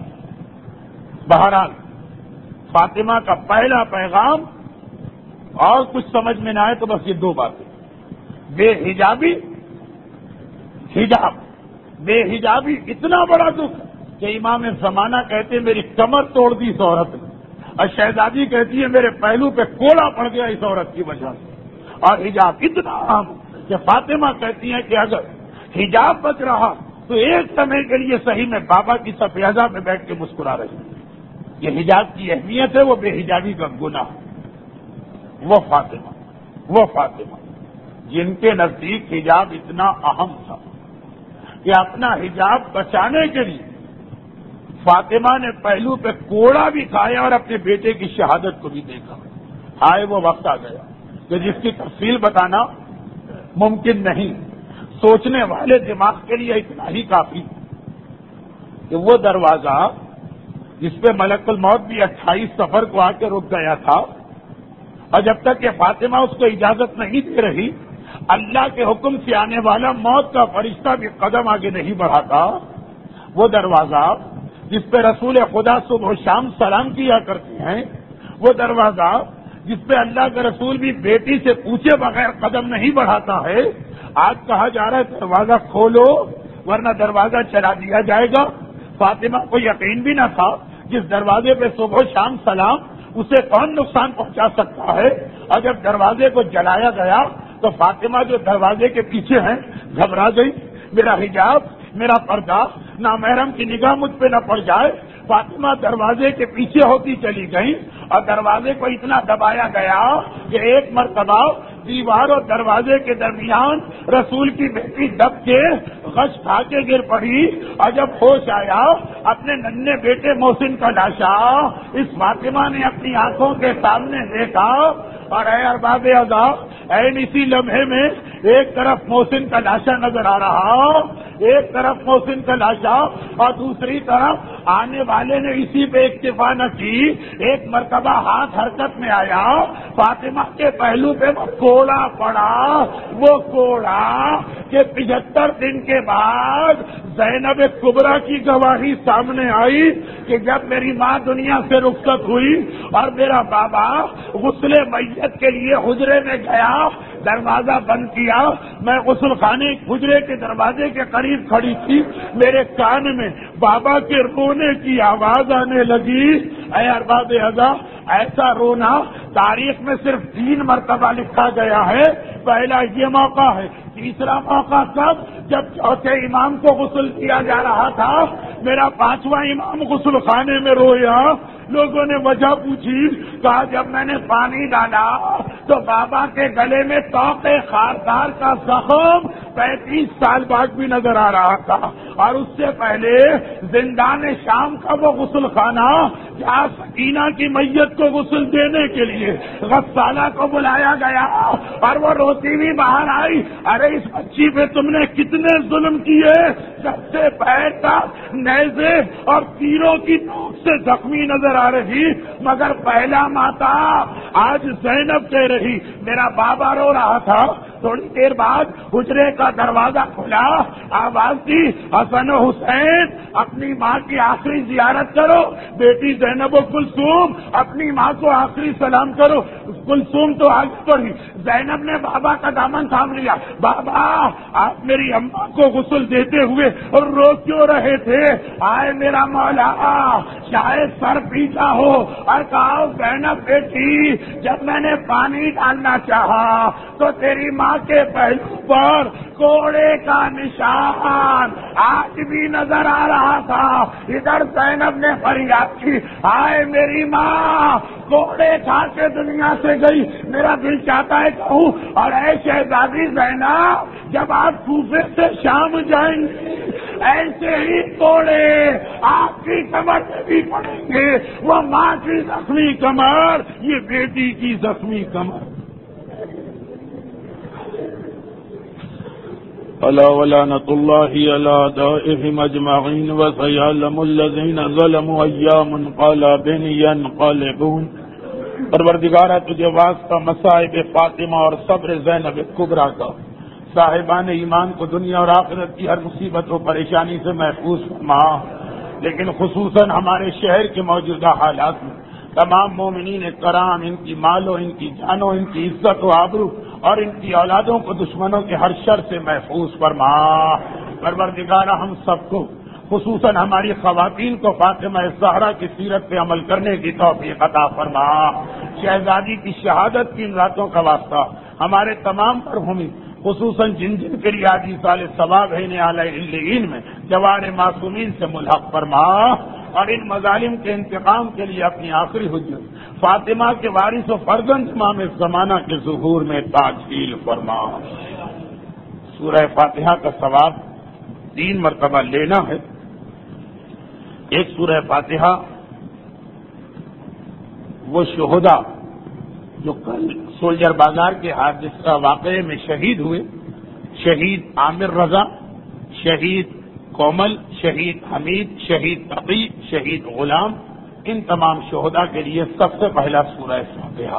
بہرحال فاطمہ کا پہلا پیغام، اور کچھ سمجھ میں نہ آئے تو بس یہ دو باتیں، بے حجابی، حجاب۔ بے حجابی اتنا بڑا دکھ کہ امام زمانہ کہتے ہیں میری کمر توڑ دی اس عورت نے، اور شہزادی کہتی ہے میرے پہلو پہ کوڑا پڑ گیا اس عورت کی وجہ سے۔ اور حجاب اتنا عام کہ فاطمہ کہتی ہیں کہ اگر حجاب بچ رہا تو ایک سمے کے لیے صحیح میں بابا کی سفیدہ میں بیٹھ کے مسکرا رہی۔ یہ حجاب کی اہمیت ہے، وہ بے حجابی کا گناہ۔ وہ فاطمہ وہ فاطمہ جن کے نزدیک حجاب اتنا اہم تھا کہ اپنا حجاب بچانے کے لیے فاطمہ نے پہلو پہ کوڑا بھی کھایا اور اپنے بیٹے کی شہادت کو بھی دیکھا۔ ہائے وہ وقت آ گیا کہ جس کی تفصیل بتانا ممکن نہیں، سوچنے والے دماغ کے لیے اتنا ہی کافی کہ وہ دروازہ جس پہ ملک الموت بھی اٹھائیس سفر کو آ کے رک گیا تھا، اور جب تک کہ فاطمہ اس کو اجازت نہیں دے رہی، اللہ کے حکم سے آنے والا موت کا فرشتہ بھی قدم آگے نہیں بڑھاتا، وہ دروازہ جس پہ رسول خدا صبح و شام سلام کیا کرتے ہیں، وہ دروازہ جس پہ اللہ کے رسول بھی بیٹی سے پوچھے بغیر قدم نہیں بڑھاتا ہے، آج کہا جا رہا ہے دروازہ کھولو ورنہ دروازہ چلا دیا جائے گا۔ فاطمہ کو یقین بھی نہ تھا جس دروازے پہ صبح و شام سلام اسے کون نقصان پہنچا سکتا ہے؟ اور جب دروازے کو جلایا گیا تو فاطمہ جو دروازے کے پیچھے ہیں گھبرا گئی، میرا حجاب، میرا پردہ، نامحرم کی نگاہ مجھ پہ نہ پڑ جائے۔ فاطمہ دروازے کے پیچھے ہوتی چلی گئی اور دروازے کو اتنا دبایا گیا کہ ایک مرتبہ دیوار اور دروازے کے درمیان رسول کی بیٹی دب کے غش کھا کے گر پڑی، اور جب ہوش آیا اپنے ننھے بیٹے محسن کا لاشا اس فاطمہ نے اپنی آنکھوں کے سامنے دیکھا، اور اے ارباب ادا، این اسی لمحے میں ایک طرف محسن کا لاشا نظر آ رہا، ایک طرف محسن کا لاشا اور دوسری طرف آنے والے نے اسی پہ اکتفا نہ کی، ایک مرتبہ ہاتھ حرکت میں آیا، فاطمہ کے پہلو پہ وہ کوڑا پڑا، وہ کوڑا کہ پچہتر دن کے بعد زینب کبریٰ کی گواہی سامنے آئی کہ جب میری ماں دنیا سے رخصت ہوئی اور میرا بابا غسل میت کے لیے حجرے میں گیا، دروازہ بند کیا، میں غسل خانے حجرے کے دروازے کے قریب کھڑی تھی، میرے کان میں بابا کے رونے کی آواز آنے لگی۔ اے ارباب اعضاء، ایسا رونا تاریخ میں صرف تین مرتبہ لکھا گیا ہے، پہلا یہ موقع ہے، تیسرا موقع کب؟ جب چوتھے امام کو غسل کیا جا رہا تھا، میرا پانچواں امام غسل خانے میں رویا، لوگوں نے وجہ پوچھی، کہا جب میں نے پانی ڈالا تو بابا کے گلے میں توق خاردار کا زخم پینتیس سال بعد بھی نظر آ رہا تھا، اور اس سے پہلے زندان شام کا وہ غسل خانہ جہاں سکینہ کی میت کو غسل دینے کے لیے غسالہ کو بلایا گیا اور وہ روتی بھی باہر آئی، ارے اس بچی پہ تم نے کتنے ظلم کیے، سب سے پیر تک نیزے اور تیروں کی نوک سے زخمی نظر آ رہی، مگر پہلا ماتا آج زینب کہہ رہی میرا بابا رو رہا تھا۔ تھوڑی دیر بعد حجرے کا دروازہ کھلا، آواز دی حسن و حسین اپنی ماں کی آخری زیارت کرو، بیٹی زینب و کلثوم اپنی ماں کو آخری سلام کرو۔ کلثوم تو آگے بڑھی، زینب نے بابا کا دامن تھام لیا، بابا آپ میری اماں کو غسل دیتے ہوئے اور رو کیوں رہے تھے؟ آئے میرا مولا، شاید سر پیٹا ہو اور کہا زینب بیٹی جب میں نے پانی ڈالنا چاہا تو تیری ماں کے پہلو پر کوڑے کا نشان آج بھی نظر آ رہا تھا۔ ادھر زینب نے فریاد کی، آئے میری ماں کوڑے کھا کے دنیا سے گئی، میرا دل چاہتا ہے کہوں، اور اے شہزادی زینب جب آپ کوفے سے شام جائیں گے ایسے ہی کوڑے آپ کی کمر میں بھی پڑیں گے، وہ ماں کی زخمی کمر، یہ بیٹی کی زخمی کمر۔ الا ولعنۃ اللہ علی اعدائهم اجمعین وسیعلم الذین ظلموا ایام انقلاب ینقلبون۔ پروردگارہ تجھے واسطہ مصائب فاطمہ اور صبر زینب کبریٰ کا، صاحبان ایمان کو دنیا اور آخرت کی ہر مصیبت و پریشانی سے محفوظ فرما، لیکن خصوصاً ہمارے شہر کے موجودہ حالات میں تمام مومنین کرام، ان کی مال و ان کی جانوں، ان کی عزت و آبرو اور ان کی اولادوں کو دشمنوں کے ہر شر سے محفوظ فرما۔ پروردگارہ ہم سب کو خصوصاً ہماری خواتین کو فاطمہ الزہرا کی سیرت پہ عمل کرنے کی توفیق عطا فرما۔ شہزادی کی شہادت کی ان راتوں کا واسطہ ہمارے تمام مرحومین خصوصاً جن جن کے لیے آج سال ثواب ہے اعلی علیین میں جوار معصومین سے ملحق فرما، اور ان مظالم کے انتقام کے لیے اپنی آخری حجت فاطمہ کے وارث و فرزند امام زمانہ کے ظہور میں تعجیل فرما۔ سورہ فاتحہ کا ثواب تین مرتبہ لینا ہے۔ ایک سورہ فاتحہ وہ شہداء جو کل سولجر بازار کے حادثہ واقعے میں شہید ہوئے، شہید عامر رضا، شہید کومل، شہید حمید، شہید تقی، شہید غلام، ان تمام شہداء کے لیے سب سے پہلا سورہ فاتحہ۔